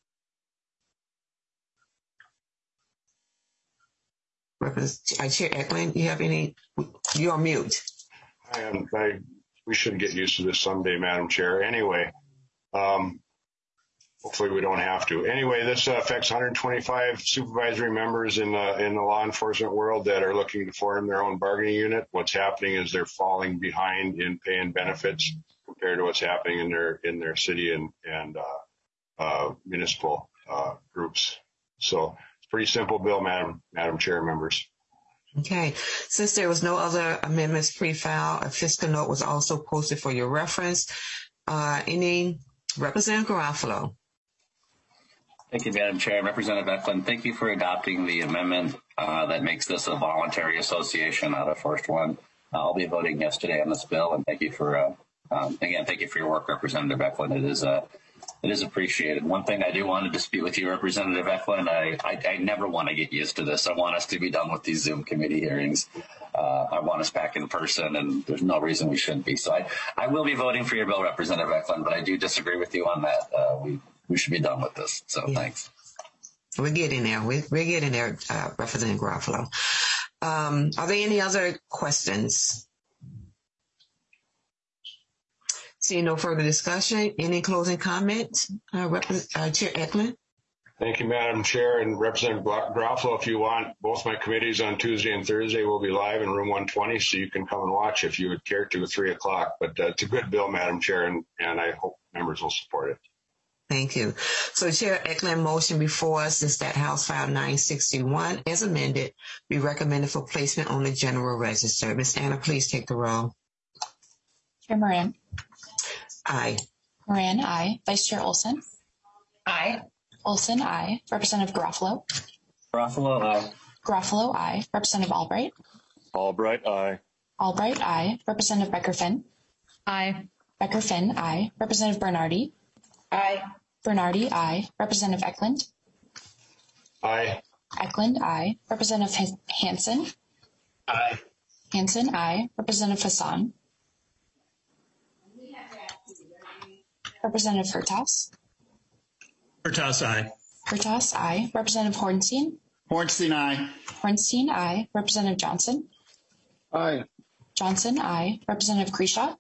Chair Eklund, you have any? You're on mute. We should get used to this someday, Madam Chair. Anyway, hopefully we don't have to. Anyway, this affects 125 supervisory members in the law enforcement world that are looking to form their own bargaining unit. What's happening is they're falling behind in pay and benefits compared to what's happening in their city and municipal groups. So it's a pretty simple bill, Madam Chair, members. Okay. Since there was no other amendments pre-filed, a fiscal note was also posted for your reference. Representative Garofalo. Thank you, Madam Chair. Representative Eklund, thank you for adopting the amendment that makes this a voluntary association, not a forced one. I'll be voting yes today on this bill, and thank you for again, thank you for your work, Representative Eklund. It is appreciated. One thing I do want to dispute with you, Representative Eklund, I never want to get used to this. I want us to be done with these Zoom committee hearings. I want us back in person, and there's no reason we shouldn't be. So I will be voting for your bill, Representative Eklund, but I do disagree with you on that. We should be done with this. So Thanks. We're getting there. We're getting there, Representative Garofalo. Are there any other questions? Seeing no further discussion, any closing comments? Chair Eklund? Thank you, Madam Chair. And Representative Garofalo, if you want, both my committees on Tuesday and Thursday will be live in room 120, so you can come and watch if you would care to at 3 o'clock. But it's a good bill, Madam Chair, and I hope members will support it. Thank you. So Chair Eklund, motion before us is that House File 961, as amended, be recommended for placement on the General Register. Ms. Anna, please take the roll. Chair Moran. Aye. Moran, aye. Vice Chair Olson. Aye. Olson, aye. Representative Garofalo. Garofalo, aye. Garofalo, aye. Representative Albright. Albright, aye. Albright, aye. Representative Becker-Finn. Aye. Becker-Finn, aye. Representative Bernardi. Aye. Bernardi, aye. Representative Eklund. Aye. Eklund, aye. Representative Hansen. Aye. Hansen, aye. Representative Hassan. Representative Hertaus. Hertaus, aye. Hertaus, aye. Representative Hornstein. Hornstein, aye. Hornstein, aye. Representative Johnson. Aye. Johnson, aye. Representative Kreshaw.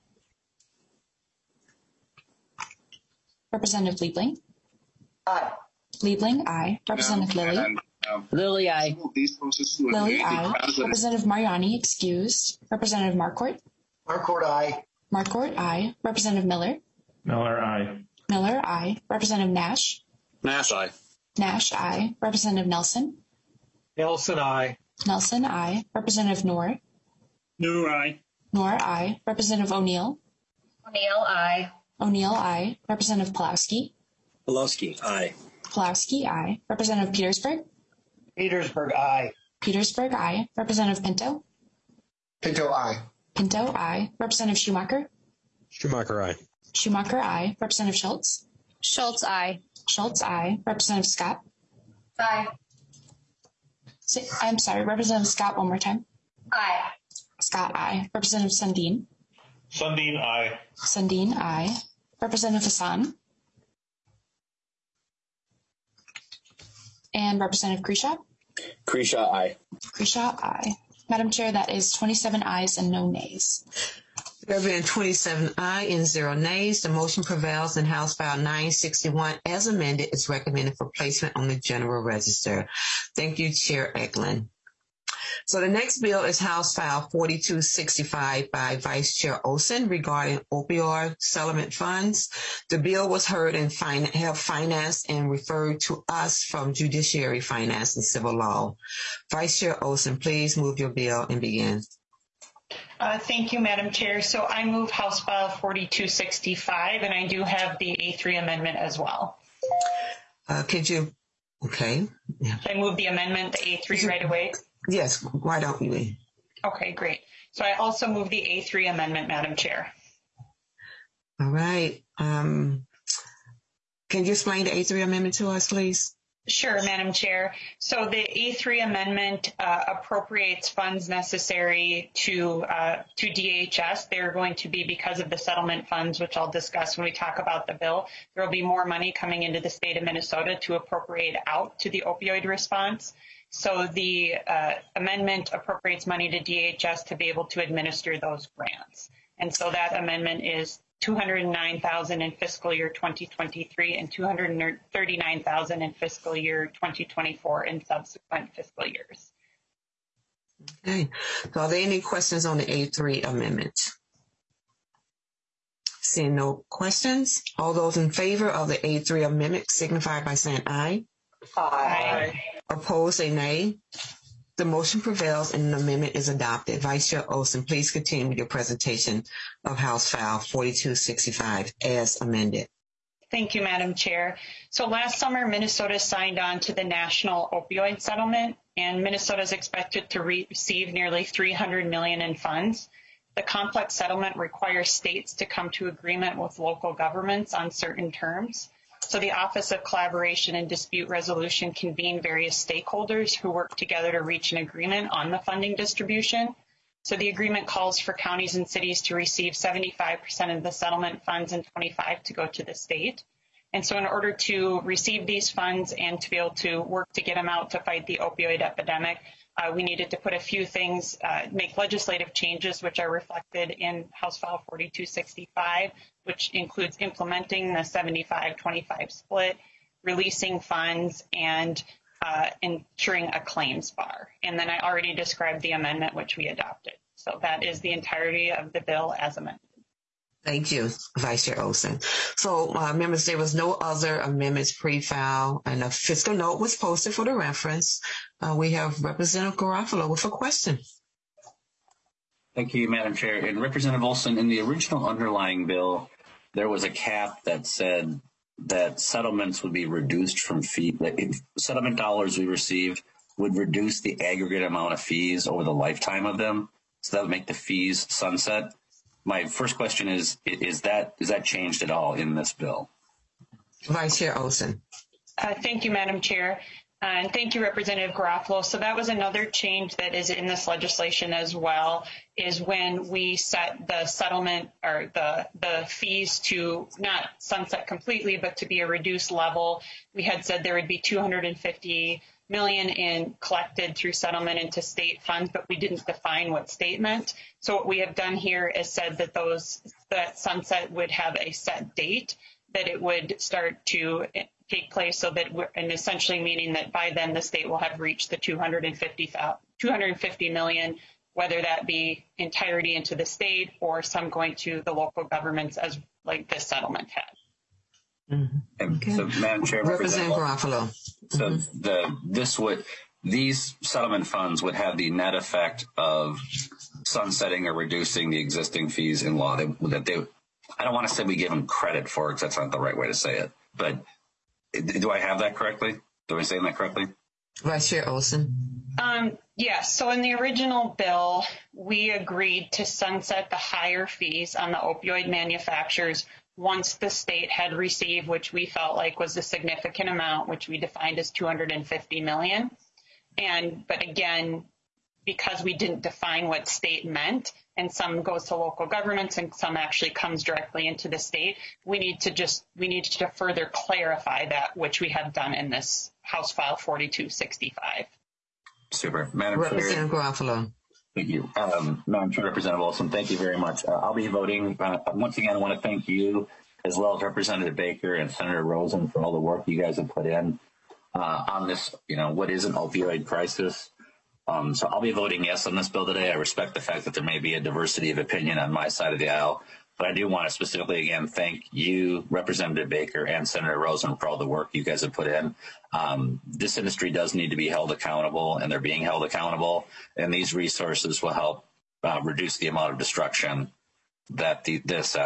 Representative Liebling. Aye. Liebling, aye. Representative Lilly. Lilly, aye. Lilly, aye. Representative Mariani, excused. Representative Marquardt. Marquardt, aye. Marquardt, aye. Representative Miller. Miller, aye. Miller, aye. Representative Nash. Nash, aye. Nash, aye. Representative Nelson. Nelson, aye. Nelson, aye. Representative Noor. Noor, aye. Noor, aye. Representative O'Neill. O'Neill, aye. O'Neill, aye. Representative Pulowski. Pulowski, aye. Pulowski, aye. Representative Petersburg. Petersburg, aye. Petersburg, aye. Representative Pinto. Pinto, aye. Pinto, aye. Representative Schumacher. Schumacher, aye. Schumacher, aye. Representative Schultz. Schultz, aye. Schultz, aye. Representative Scott. Aye. I'm sorry, Representative Scott, one more time. Aye. Scott, aye. Representative Sundin. Sundin, aye. Sundin, aye. Representative Hassan. And Representative Kreshaw. Kreshaw, aye. Kreshaw, aye. Madam Chair, that is 27 ayes and no nays. There have been 27 ayes and 0 nays. The motion prevails and House File 961 as amended is recommended for placement on the General Register. Thank you, Chair Eklund. So the next bill is House File 4265 by Vice Chair Olson regarding opioid settlement funds. The bill was heard in Health Finance and referred to us from Judiciary Finance and Civil Law. Vice Chair Olson, please move your bill and begin. Thank you, Madam Chair. So I move House File 4265, and I do have the A3 amendment as well. Okay. Yeah. Should I move the amendment, the A3, right away? Yes, why don't you? Okay, great. So I also move the A3 amendment, Madam Chair. All right. Can you explain the A3 amendment to us, please? Sure, Madam Chair. So the A3 amendment appropriates funds necessary to DHS. They're going to be, because of the settlement funds, which I'll discuss when we talk about the bill, there will be more money coming into the state of Minnesota to appropriate out to the opioid response. So the amendment appropriates money to DHS to be able to administer those grants. And so that amendment is $209,000 in fiscal year 2023 and $239,000 in fiscal year 2024 and subsequent fiscal years. Okay. So are there any questions on the A3 amendment? Seeing no questions, all those in favor of the A3 amendment signify by saying aye. Aye. Opposed, say nay. The motion prevails and the amendment is adopted. Vice Chair Olson, please continue with your presentation of House File 4265 as amended. Thank you, Madam Chair. So last summer, Minnesota signed on to the National Opioid Settlement, and Minnesota is expected to receive nearly $300 million in funds. The complex settlement requires states to come to agreement with local governments on certain terms. So the Office of Collaboration and Dispute Resolution convened various stakeholders who work together to reach an agreement on the funding distribution. So the agreement calls for counties and cities to receive 75% of the settlement funds and 25% to go to the state. And so in order to receive these funds and to be able to work to get them out to fight the opioid epidemic, we needed to put a few things, make legislative changes, which are reflected in House File 4265, which includes implementing the 75-25 split, releasing funds, and ensuring a claims bar. And then I already described the amendment, which we adopted. So that is the entirety of the bill as amended. Thank you, Vice Chair Olson. So, members, there was no other amendments pre-filed, and a fiscal note was posted for the reference. We have Representative Garofalo with a question. Thank you, Madam Chair. And Representative Olson, in the original underlying bill, there was a cap that said that settlements would be reduced from fee. Settlement dollars we received would reduce the aggregate amount of fees over the lifetime of them. So that would make the fees sunset. My first question is that changed at all in this bill? Vice Chair Olson. Thank you, Madam Chair. And thank you, Representative Garofalo. So that was another change that is in this legislation as well, is when we set the settlement or the fees to not sunset completely, but to be a reduced level. We had said there would be $250 million in collected through settlement into state funds, but we didn't define what state meant. So what we have done here is said that that sunset would have a set date, that it would start to take place, so that and essentially meaning that by then the state will have reached the $250 million, whether that be entirety into the state or some going to the local governments, as like this settlement had. Mm-hmm. Okay. So, Madam Chair, Representative Garofalo. So Mm-hmm. These settlement funds would have the net effect of sunsetting or reducing the existing fees in law. I don't want to say we give them credit for it, because that's not the right way to say it. But do I have that correctly? Do I say that correctly? Vice Chair Olson. Yes. So in the original bill, we agreed to sunset the higher fees on the opioid manufacturers once the state had received, which we felt like was a significant amount, which we defined as $250 million. But again, because we didn't define what state meant, and some goes to local governments and some actually comes directly into the state, we need to further clarify that, which we have done in this House File 4265. Super. Madam Representative Chair. Garofalo. Thank you. Madam Chair, Representative Olson, thank you very much. I'll be voting. Once again, I want to thank you, as well as Representative Baker and Senator Rosen, for all the work you guys have put in on this, what is an opioid crisis. So I'll be voting yes on this bill today. I respect the fact that there may be a diversity of opinion on my side of the aisle, but I do want to specifically, again, thank you, Representative Baker and Senator Rosen, for all the work you guys have put in. This industry does need to be held accountable, and they're being held accountable, and these resources will help reduce the amount of destruction that the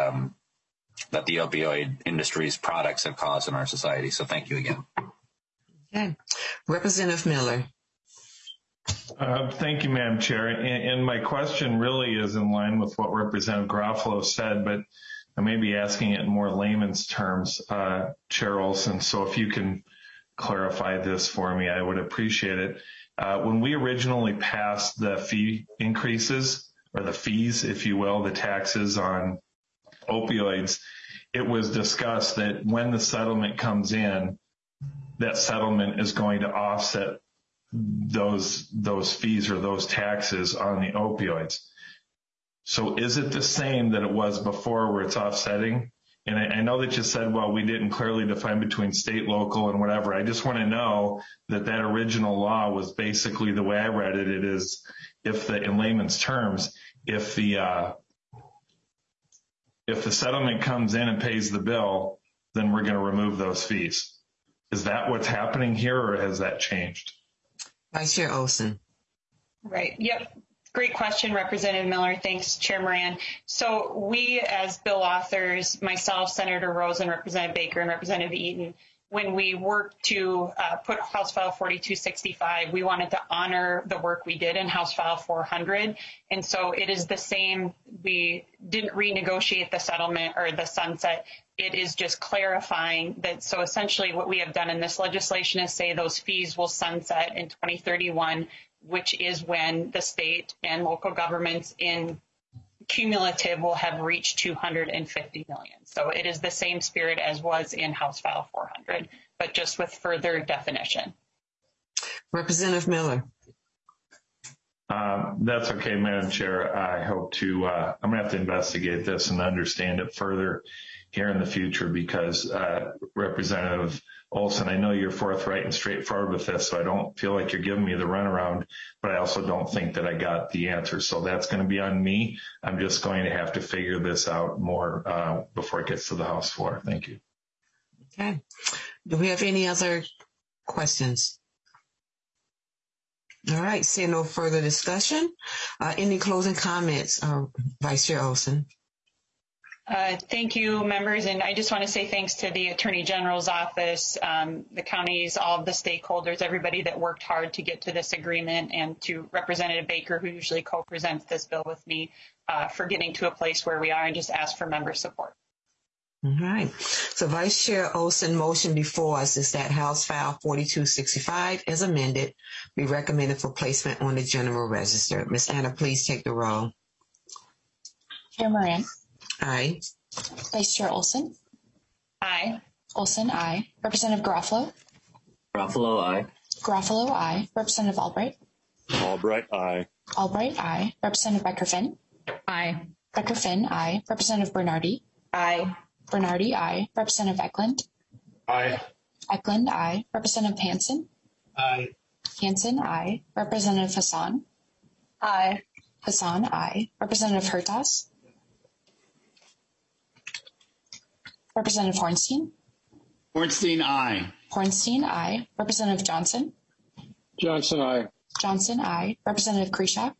opioid industry's products have caused in our society. So thank you again. Okay. Representative Miller. Thank you, Madam Chair. And my question really is in line with what Representative Garofalo said, but I may be asking it in more layman's terms, Chair Olson. So if you can clarify this for me, I would appreciate it. When we originally passed the fee increases, or the fees, if you will, the taxes on opioids, it was discussed that when the settlement comes in, that settlement is going to offset those fees or those taxes on the opioids. So is it the same that it was before where it's offsetting? And I know that you said, well, we didn't clearly define between state, local, and whatever. I just want to know that original law was basically, the way I read it, it is, in layman's terms, if the settlement comes in and pays the bill, then we're going to remove those fees. Is that what's happening here, or has that changed? Vice Chair Olson. Right. Yep. Great question, Representative Miller. Thanks, Chair Moran. So we, as bill authors, myself, Senator Rosen, Representative Baker, and Representative Eaton, when we worked to put House File 4265, we wanted to honor the work we did in House File 400. And so it is the same. We didn't renegotiate the settlement or the sunset. It is just clarifying that. So essentially what we have done in this legislation is say those fees will sunset in 2031, which is when the state and local governments in cumulative will have reached 250 million. So it is the same spirit as was in House File 400, but just with further definition. Representative Miller. That's okay, Madam Chair. I hope to, I'm going to have to investigate this and understand it further here in the future, because Representative Olson, I know you're forthright and straightforward with this, so I don't feel like you're giving me the runaround, but I also don't think that I got the answer. So that's going to be on me. I'm just going to have to figure this out more before it gets to the House floor. Thank you. Okay. Do we have any other questions? All right. Seeing no further discussion. Any closing comments, Vice Chair Olson? Thank you, members. And I just want to say thanks to the Attorney General's office, the counties, all of the stakeholders, everybody that worked hard to get to this agreement, and to Representative Baker, who usually co-presents this bill with me, for getting to a place where we are, and just ask for member support. All right. So Vice Chair Olson, motion before us is that House File 4265, as amended, be recommended for placement on the General Register. Ms. Anna, please take the roll. Chair Moran. Aye. Vice Chair Olson. Aye. Olson, aye. Representative Garofalo. Garofalo, aye. Garofalo, aye. Representative Albright. Albright, aye. Albright, aye. Representative Becker-Finn. Aye. Becker-Finn, aye. Representative Bernardi. Aye. Bernardi, aye. Representative Eklund. Aye. Eklund, aye. Representative Hansen. Aye. Hansen, aye. Representative Hassan. Aye. Hassan, aye. Representative Hertas. Representative Hornstein. Hornstein, aye. Hornstein, aye. Representative Johnson. Johnson, aye. Johnson, aye. Representative Kresha.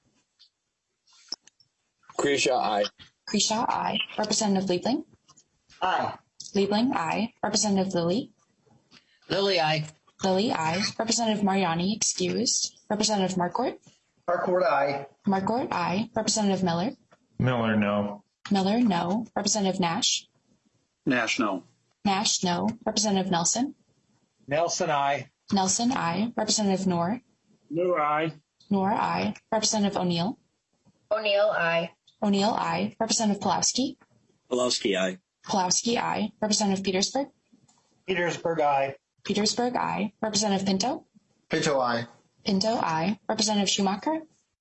Kresha, aye. Kresha, aye. Representative Liebling. Aye. Liebling, aye. Representative Lilly. Lilly, aye. Lilly, aye. Representative Mariani, excused. Representative Marquardt. Marquardt, aye. Marquardt, aye. Representative Miller. Miller, no. Miller, no. Representative Nash. Nash, no. Nash, no. Representative Nelson. Nelson, aye. Nelson, aye. Representative Noor. Noor, aye. Noor, aye. Representative O'Neill. O'Neill, aye. O'Neill, aye. Representative Pulowski. Pulowski, aye. Pulowski, aye. Representative Petersburg. Petersburg, aye. Petersburg, aye. Representative Pinto. Pinto, aye. Pinto, aye. Representative Schumacher.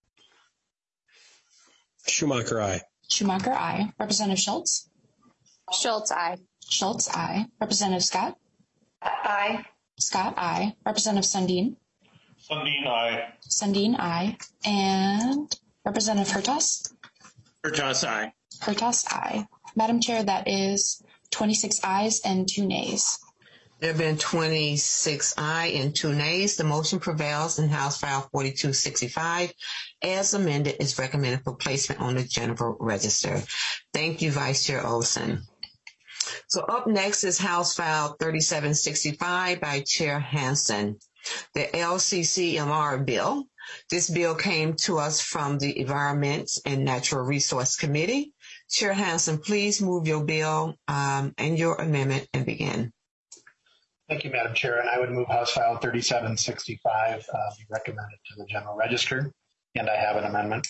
Schumacher, aye. Schumacher, aye. Representative Schultz. Schultz, aye. Schultz, aye. Representative Scott. Aye. Scott, aye. Representative Sundin. Sundin, aye. Sundin, aye. And Representative Hertaus? Hertaus, aye. Hertaus, aye. Madam Chair, that is 26 ayes and 2 nays. There have been 26 ayes and 2 nays. The motion prevails and House File 4265, as amended, is recommended for placement on the General Register. Thank you, Vice Chair Olson. So up next is House File 3765 by Chair Hansen, the LCCMR bill. This bill came to us from the Environment and Natural Resource Committee. Chair Hansen, please move your bill and your amendment and begin. Thank you, Madam Chair. And I would move House File 3765 be recommended to the General Register. And I have an amendment.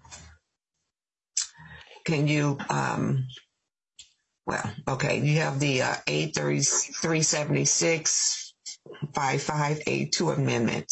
Can you, you have the A376 5582 amendment.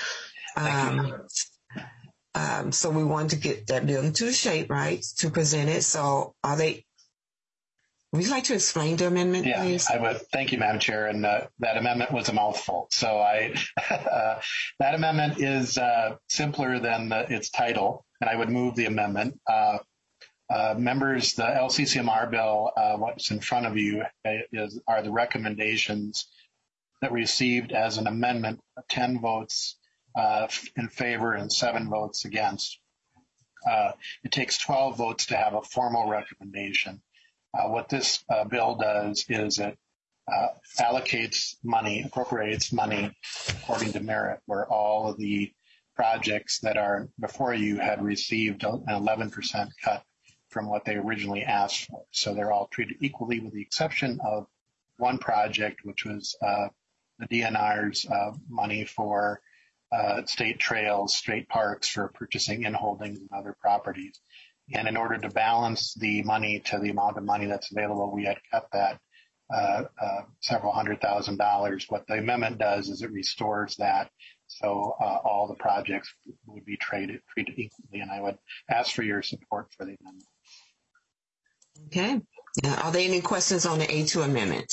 So we want to get that bill into shape, right, to present it. So would you like to explain the amendment, please? I would. Thank you, Madam Chair. And that amendment was a mouthful. So that amendment is simpler than its title, and I would move the amendment. Members, the LCCMR bill, what's in front of you are the recommendations that received as an amendment, 10 votes in favor and 7 votes against. It takes 12 votes to have a formal recommendation. What this bill does is it appropriates money according to merit, where all of the projects that are before you had received an 11% cut from what they originally asked for. So they're all treated equally with the exception of one project, which was the DNR's money for state trails, state parks for purchasing inholdings and other properties. And in order to balance the money to the amount of money that's available, we had cut that several $100,000. What the amendment does is it restores that, so all the projects would be treated equally, and I would ask for your support for the amendment. Okay. Now, are there any questions on the A2 amendment?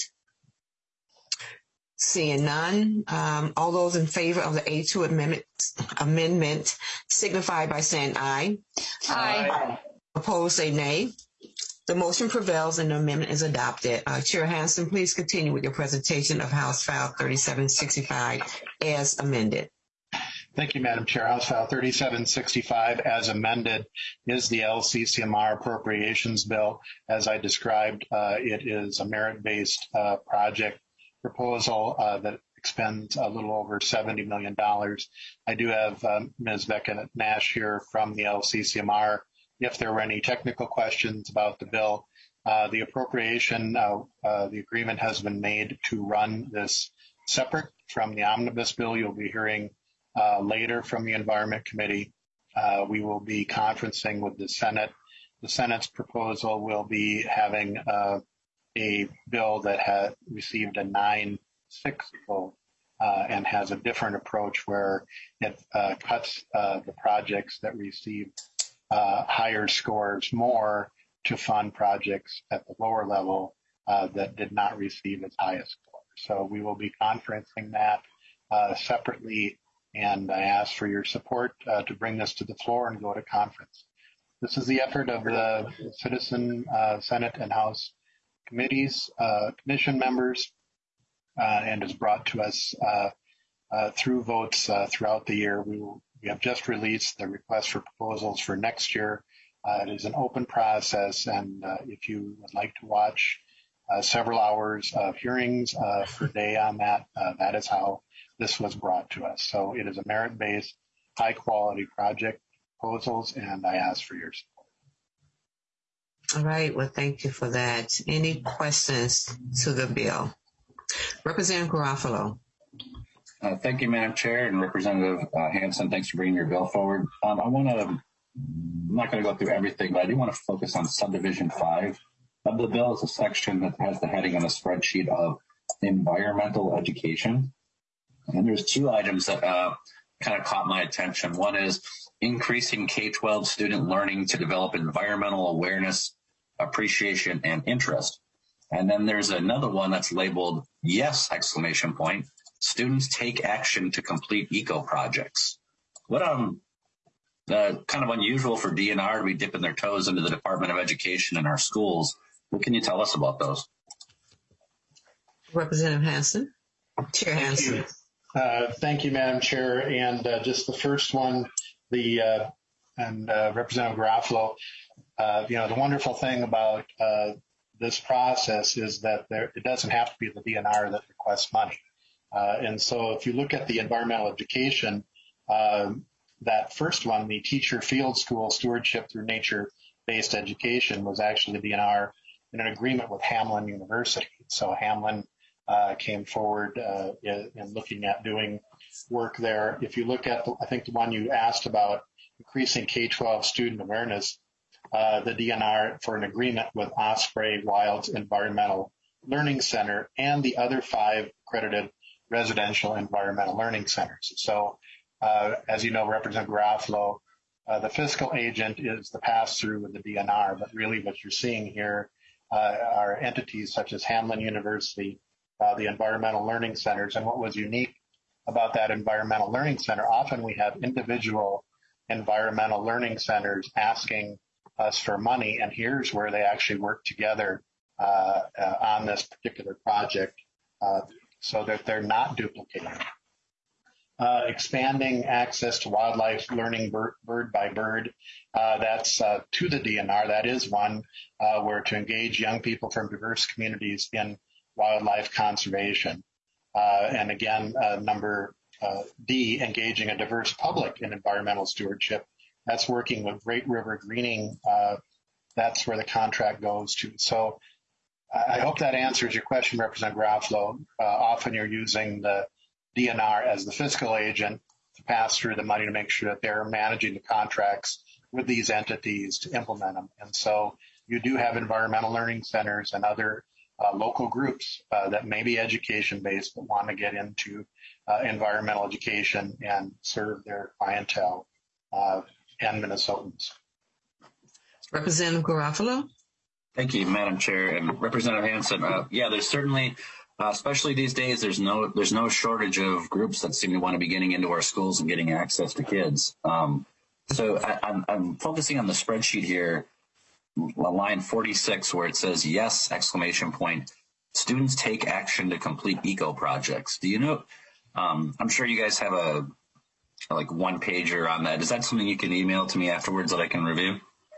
Seeing none, all those in favor of the A2 amendment signify by saying aye. Aye. Opposed, say nay. The motion prevails and the amendment is adopted. Chair Hansen, please continue with your presentation of House File 3765 as amended. Thank you, Madam Chair. House File 3765 as amended is the LCCMR appropriations bill. As I described, it is a merit-based project proposal that expends a little over $70 million. I do have Ms. Becca Nash here from the LCCMR. If there were any technical questions about the bill, the appropriation, the agreement has been made to run this separate from the omnibus bill. You'll be hearing later from the Environment Committee. We will be conferencing with the Senate. The Senate's proposal will be having a bill that has received a 9-6 vote and has a different approach where it cuts the projects that received higher scores more to fund projects at the lower level that did not receive its highest score. So we will be conferencing that separately, and I ask for your support to bring this to the floor and go to conference. This is the effort of the citizen Senate and House committees, commission members, and is brought to us through votes throughout the year. We have just released the request for proposals for next year. It is an open process, and if you would like to watch several hours of hearings per day on that, that is how this was brought to us. So it is a merit-based, high-quality project proposals, and I ask for your support. All right. Well, thank you for that. Any questions to the bill? Representative Garofalo. Thank you, Madam Chair, and Representative Hansen. Thanks for bringing your bill forward. I'm not going to go through everything, but I do want to focus on subdivision 5 of the bill. It's a section that has the heading on a spreadsheet of environmental education. And there's 2 items that kind of caught my attention. One is increasing K-12 student learning to develop environmental awareness, appreciation, and interest. And then there's another one that's labeled yes, exclamation point, students take action to complete eco projects. What kind of unusual for DNR to be dipping their toes into the Department of Education in our schools. What can you tell us about those? Representative Hansen. Chair Hansen. Thank you, Madam Chair. And just the first one, Representative Garofalo, the wonderful thing about this process is that it doesn't have to be the DNR that requests money. And so if you look at the environmental education, that first one, the Teacher Field School Stewardship Through Nature-Based Education, was actually the DNR in an agreement with Hamline University. So Hamline came forward in looking at doing work there. If you look at, I think the one you asked about, increasing K-12 student awareness, the DNR for an agreement with Osprey Wilds Environmental Learning Center and the other 5 accredited residential environmental learning centers. So as you know, Representative Garofalo, the fiscal agent is the pass-through with the DNR, but really what you're seeing here are entities such as Hamline University, the environmental learning centers. And what was unique about that environmental learning center, often we have individual environmental learning centers asking us for money, and here's where they actually work together on this particular project so that they're not duplicating. Expanding access to wildlife learning bird by bird, that's to the DNR. That is one where to engage young people from diverse communities in wildlife conservation. And again, number D, engaging a diverse public in environmental stewardship. That's working with Great River Greening. That's where the contract goes to. So I hope that answers your question, Representative Garofalo. Often you're using the DNR as the fiscal agent to pass through the money to make sure that they're managing the contracts with these entities to implement them. And so you do have environmental learning centers and other local groups that may be education-based but want to get into environmental education and serve their clientele and Minnesotans. Representative Garofalo. Thank you, Madam Chair. And Representative Hansen, there's certainly, especially these days, there's no shortage of groups that seem to want to be getting into our schools and getting access to kids. So I'm focusing on the spreadsheet here, line 46, where it says, yes, ! Students take action to complete eco projects. Do you know, I'm sure you guys have a one pager on that. Is that something you can email to me afterwards that I can review?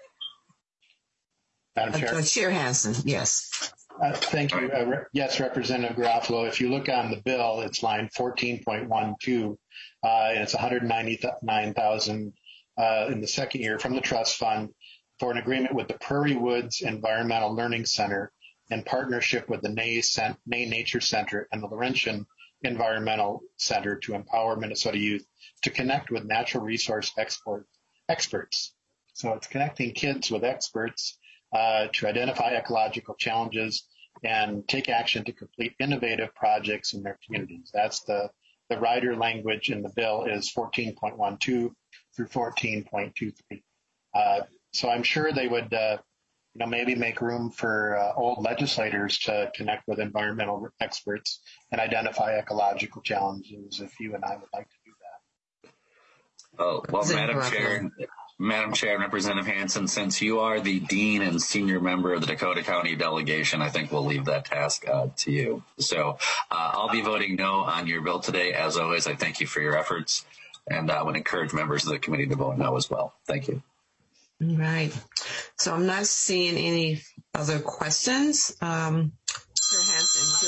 Madam Chair. Chair Hansen, yes. Thank you. Yes, Representative Garofalo, if you look on the bill, it's line 14.12, and it's $199,000 in the second year from the trust fund for an agreement with the Prairie Woods Environmental Learning Center in partnership with the Ney Nature Center and the Laurentian Environmental Center to empower Minnesota youth to connect with natural resource experts. So it's connecting kids with experts to identify ecological challenges and take action to complete innovative projects in their communities. That's the rider language in the bill is 14.12 through 14.23. So I'm sure they would, maybe make room for old legislators to connect with environmental experts and identify ecological challenges if you and I would like to do that. Oh, well, Madam Chair, Representative Hansen, since you are the Dean and Senior Member of the Dakota County Delegation, I think we'll leave that task to you. So I'll be voting no on your bill today. As always, I thank you for your efforts, and I would encourage members of the committee to vote no as well. Thank you. All right. So I'm not seeing any other questions. Chair Hansen,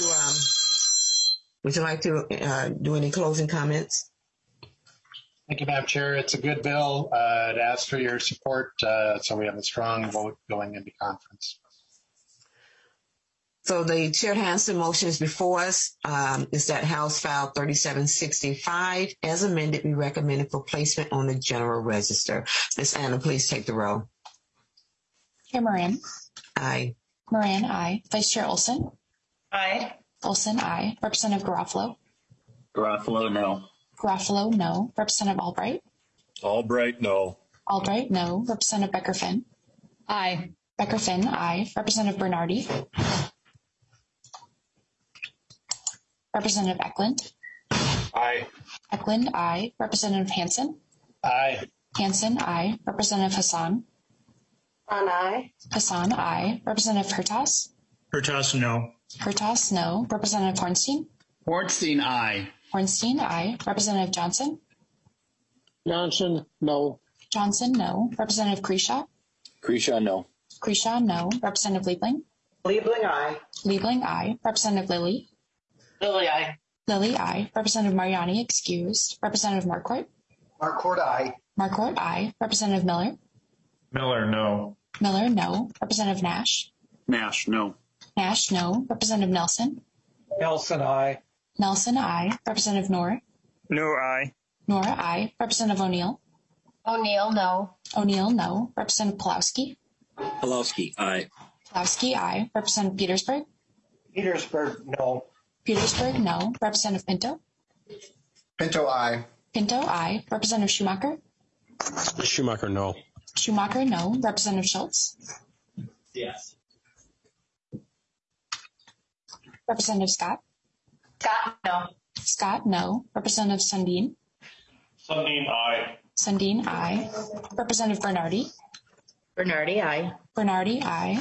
would you like to do any closing comments? Thank you, Madam Chair. It's a good bill. It asks for your support, so we have a strong vote going into conference. So the Chair Hansen motion is before us. Is that House File 3765 as amended be recommended for placement on the General Register. Ms. Anna, please take the roll. Chair Moran. Aye. Moran, aye. Vice Chair Olson. Aye. Olson, aye. Representative Garofalo. Garofalo, no. Garofalo, no. Representative Albright. Albright, no. Albright, no. Representative Becker-Finn. Aye. Becker-Finn, aye. Representative Bernardi. Representative Eklund. Aye. Eklund, aye. Representative Hansen. Aye. Hansen, aye. Representative Hassan. Aye. Hassan, aye. Representative Hertas. Hertas, no. Hertas, no. Representative Hornstein. Hornstein, aye. Hornstein, aye. Representative Johnson. Johnson, no. Johnson, no. Representative Grisha. Grisha, no. Grisha, no. Representative Liebling. Liebling, aye. Liebling, aye. Representative Lilly. Lily, aye. Lilly, aye. Representative Mariani, excused. Representative Marquardt. Marquardt, aye. Marquardt, aye. Representative Miller. Miller, no. Miller, no. Representative Nash. Nash, no. Nash, no. Representative Nelson. Nelson, aye. Nelson, aye. Representative Noor. Noor, aye. Noor, aye. Representative O'Neill. O'Neill, no. O'Neill, no. Representative Pulowski. Pulowski, aye. Pulowski, aye. Representative Petersburg. Petersburg, no. Petersburg, no. Representative Pinto. Pinto, aye. Pinto, aye. Representative Schumacher. Schumacher, no. Schumacher, no. Representative Schultz. Yes. Representative Scott. Scott, no. Scott, no. Representative Sundin. Sundin, aye. Sundin, aye. Representative Bernardi. Bernardi, aye. Bernardi, aye.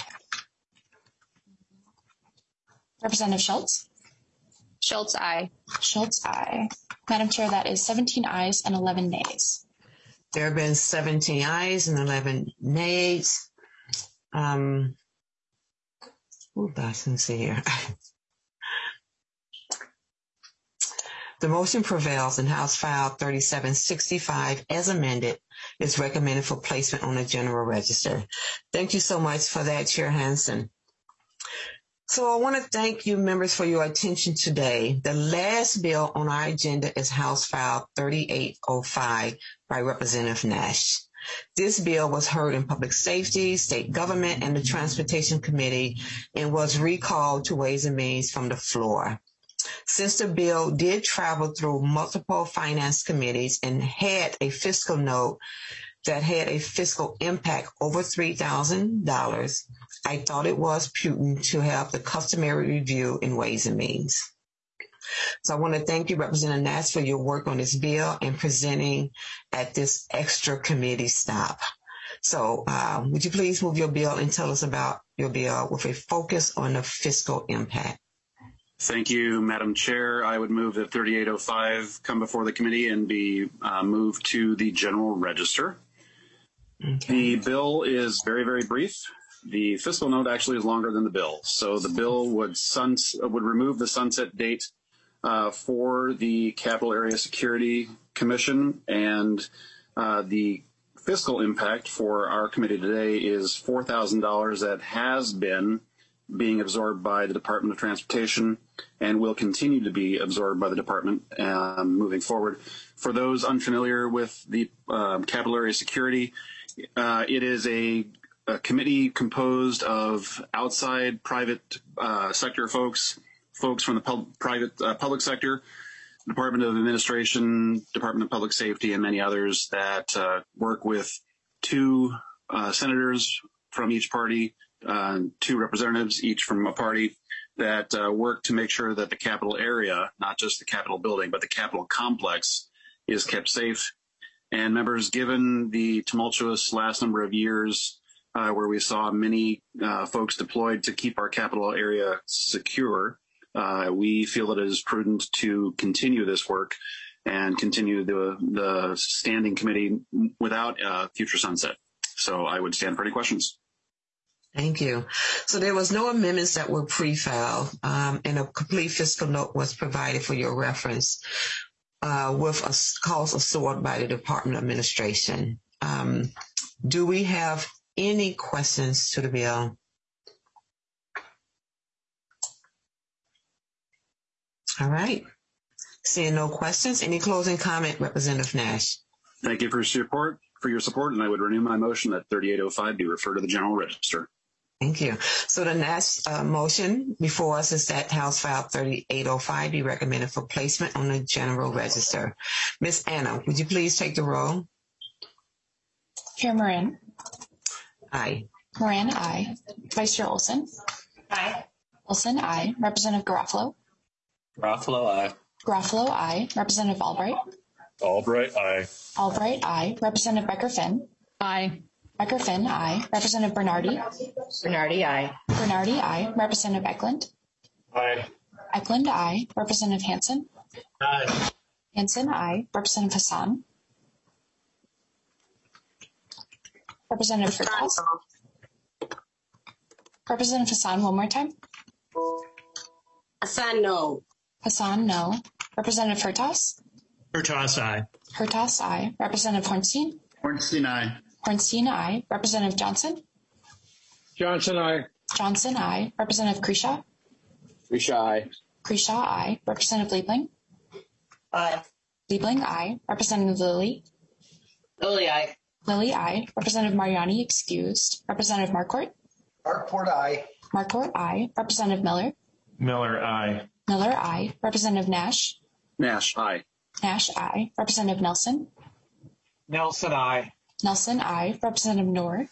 Representative Schultz. Schultz, aye. Schultz, aye. Madam Chair, that is 17 ayes and 11 nays. There have been 17 ayes and 11 nays. Let's see here. The motion prevails and House File 3765 as amended is recommended for placement on the General Register. Thank you so much for that, Chair Hansen. So I want to thank you members for your attention today. The last bill on our agenda is House File 3805 by Representative Nash. This bill was heard in Public Safety, State Government, and the Transportation Committee and was recalled to Ways and Means from the floor. Since the bill did travel through multiple finance committees and had a fiscal note that had a fiscal impact over $3,000, I thought it was prudent to have the customary review in Ways and Means. So I want to thank you, Representative Nash, for your work on this bill and presenting at this extra committee stop. So would you please move your bill and tell us about your bill with a focus on the fiscal impact? Thank you, Madam Chair. I would move that 3805 come before the committee and be moved to the General Register. Okay. The bill is very, very brief. The fiscal note actually is longer than the bill. So the bill would remove the sunset date for the Capital Area Security Commission, and the fiscal impact for our committee today is $4,000 that has been being absorbed by the Department of Transportation and will continue to be absorbed by the department moving forward. For those unfamiliar with the Capital Area Security, it is a committee composed of outside private sector folks from the public sector, Department of Administration, Department of Public Safety, and many others that work with two senators from each party, two representatives, each from a party, that work to make sure that the Capitol area, not just the Capitol building, but the Capitol complex, is kept safe. And members, given the tumultuous last number of years where we saw many folks deployed to keep our Capitol area secure, we feel that it is prudent to continue this work and continue the standing committee without future sunset. So I would stand for any questions. Thank you. So there was no amendments that were pre-filed, and a complete fiscal note was provided for your reference with a cost absorbed by the Department of Administration. Do we have any questions to the bill? All right. Seeing no questions, any closing comment, Representative Nash? Thank you for your support, and I would renew my motion that 3805 be referred to the General Register. Thank you. So the next motion before us is that House File 3805 be recommended for placement on the General Register. Ms. Anna, would you please take the roll? Chair Moran. Aye. Moran, aye. Vice Chair Olson. Aye. Olson, aye. Representative Garofalo. Garofalo, aye. Garofalo, aye. Representative Albright. Albright, aye. Albright, aye. Representative Becker-Finn. Aye. Becker-Finn, aye. Representative Bernardi. Bernardi, aye. Bernardi, aye. Representative Eklund. Aye. Eklund, aye. Representative Hansen. Aye. Hansen, aye. Representative Hassan. Representative Furtas. Representative Hassan, one more time. Hassan, no. Hassan, no. Representative Furtas. Furtas, aye. Furtas, aye. Representative Hornstein. Hornstein, aye. Hornstein, aye. Representative Johnson. Johnson, aye. Johnson, aye. Representative Kreshaw. Kreshaw, aye. Kreshaw, aye. Representative Liebling. Aye. Liebling, aye. Representative Lilly. Lilly, aye. Lilly, aye. Representative Mariani, excused. Representative Marquardt. Marquardt, aye. Marquardt, aye. Representative Miller. Miller, aye. Miller, aye. Representative Nash. Nash, aye. Nash, aye. Representative Nelson. Nelson, aye. Nelson, aye. Representative Noor.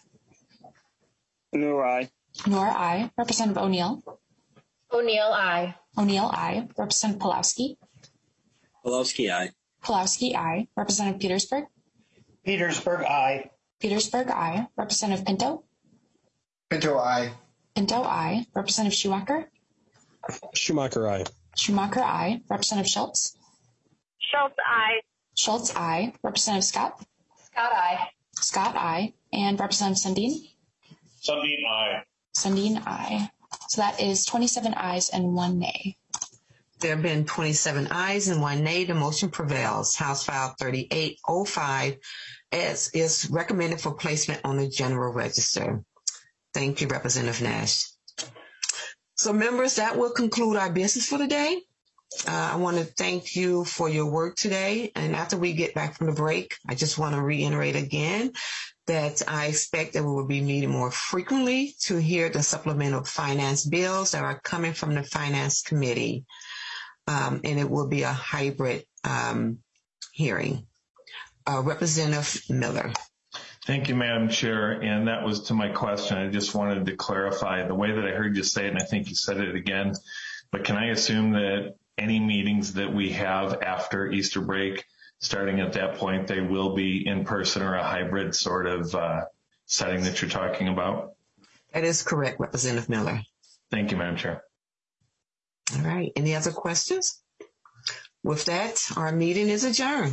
Noor, aye. Noor, aye. Representative O'Neill. O'Neill, aye. O'Neill, aye. Representative Pulowski. Pulowski, aye. Pulowski, aye. Representative Petersburg. Petersburg, aye. Petersburg, aye. Representative Pinto. Pinto, aye. Pinto, aye. Representative Schumacher. Schumacher, aye. Schumacher, aye. Representative Schultz. Schultz, aye. Schultz, aye. Representative Scott. Scott, aye. Scott, aye. And Representative Sundin. Sundin, aye. Sundin, aye. So that is 27 ayes and 1 nay. There have been 27 ayes and 1 nay. The motion prevails. House File 3805 is recommended for placement on the General Register. Thank you, Representative Nash. So members, that will conclude our business for today. I want to thank you for your work today. And after we get back from the break, I just want to reiterate again that I expect that we will be meeting more frequently to hear the supplemental finance bills that are coming from the Finance Committee. And it will be a hybrid hearing. Representative Miller. Thank you, Madam Chair. And that was to my question. I just wanted to clarify the way that I heard you say it, and I think you said it again. But can I assume that any meetings that we have after Easter break, starting at that point, they will be in person or a hybrid sort of setting that you're talking about? That is correct, Representative Miller. Thank you, Madam Chair. All right. Any other questions? With that, our meeting is adjourned.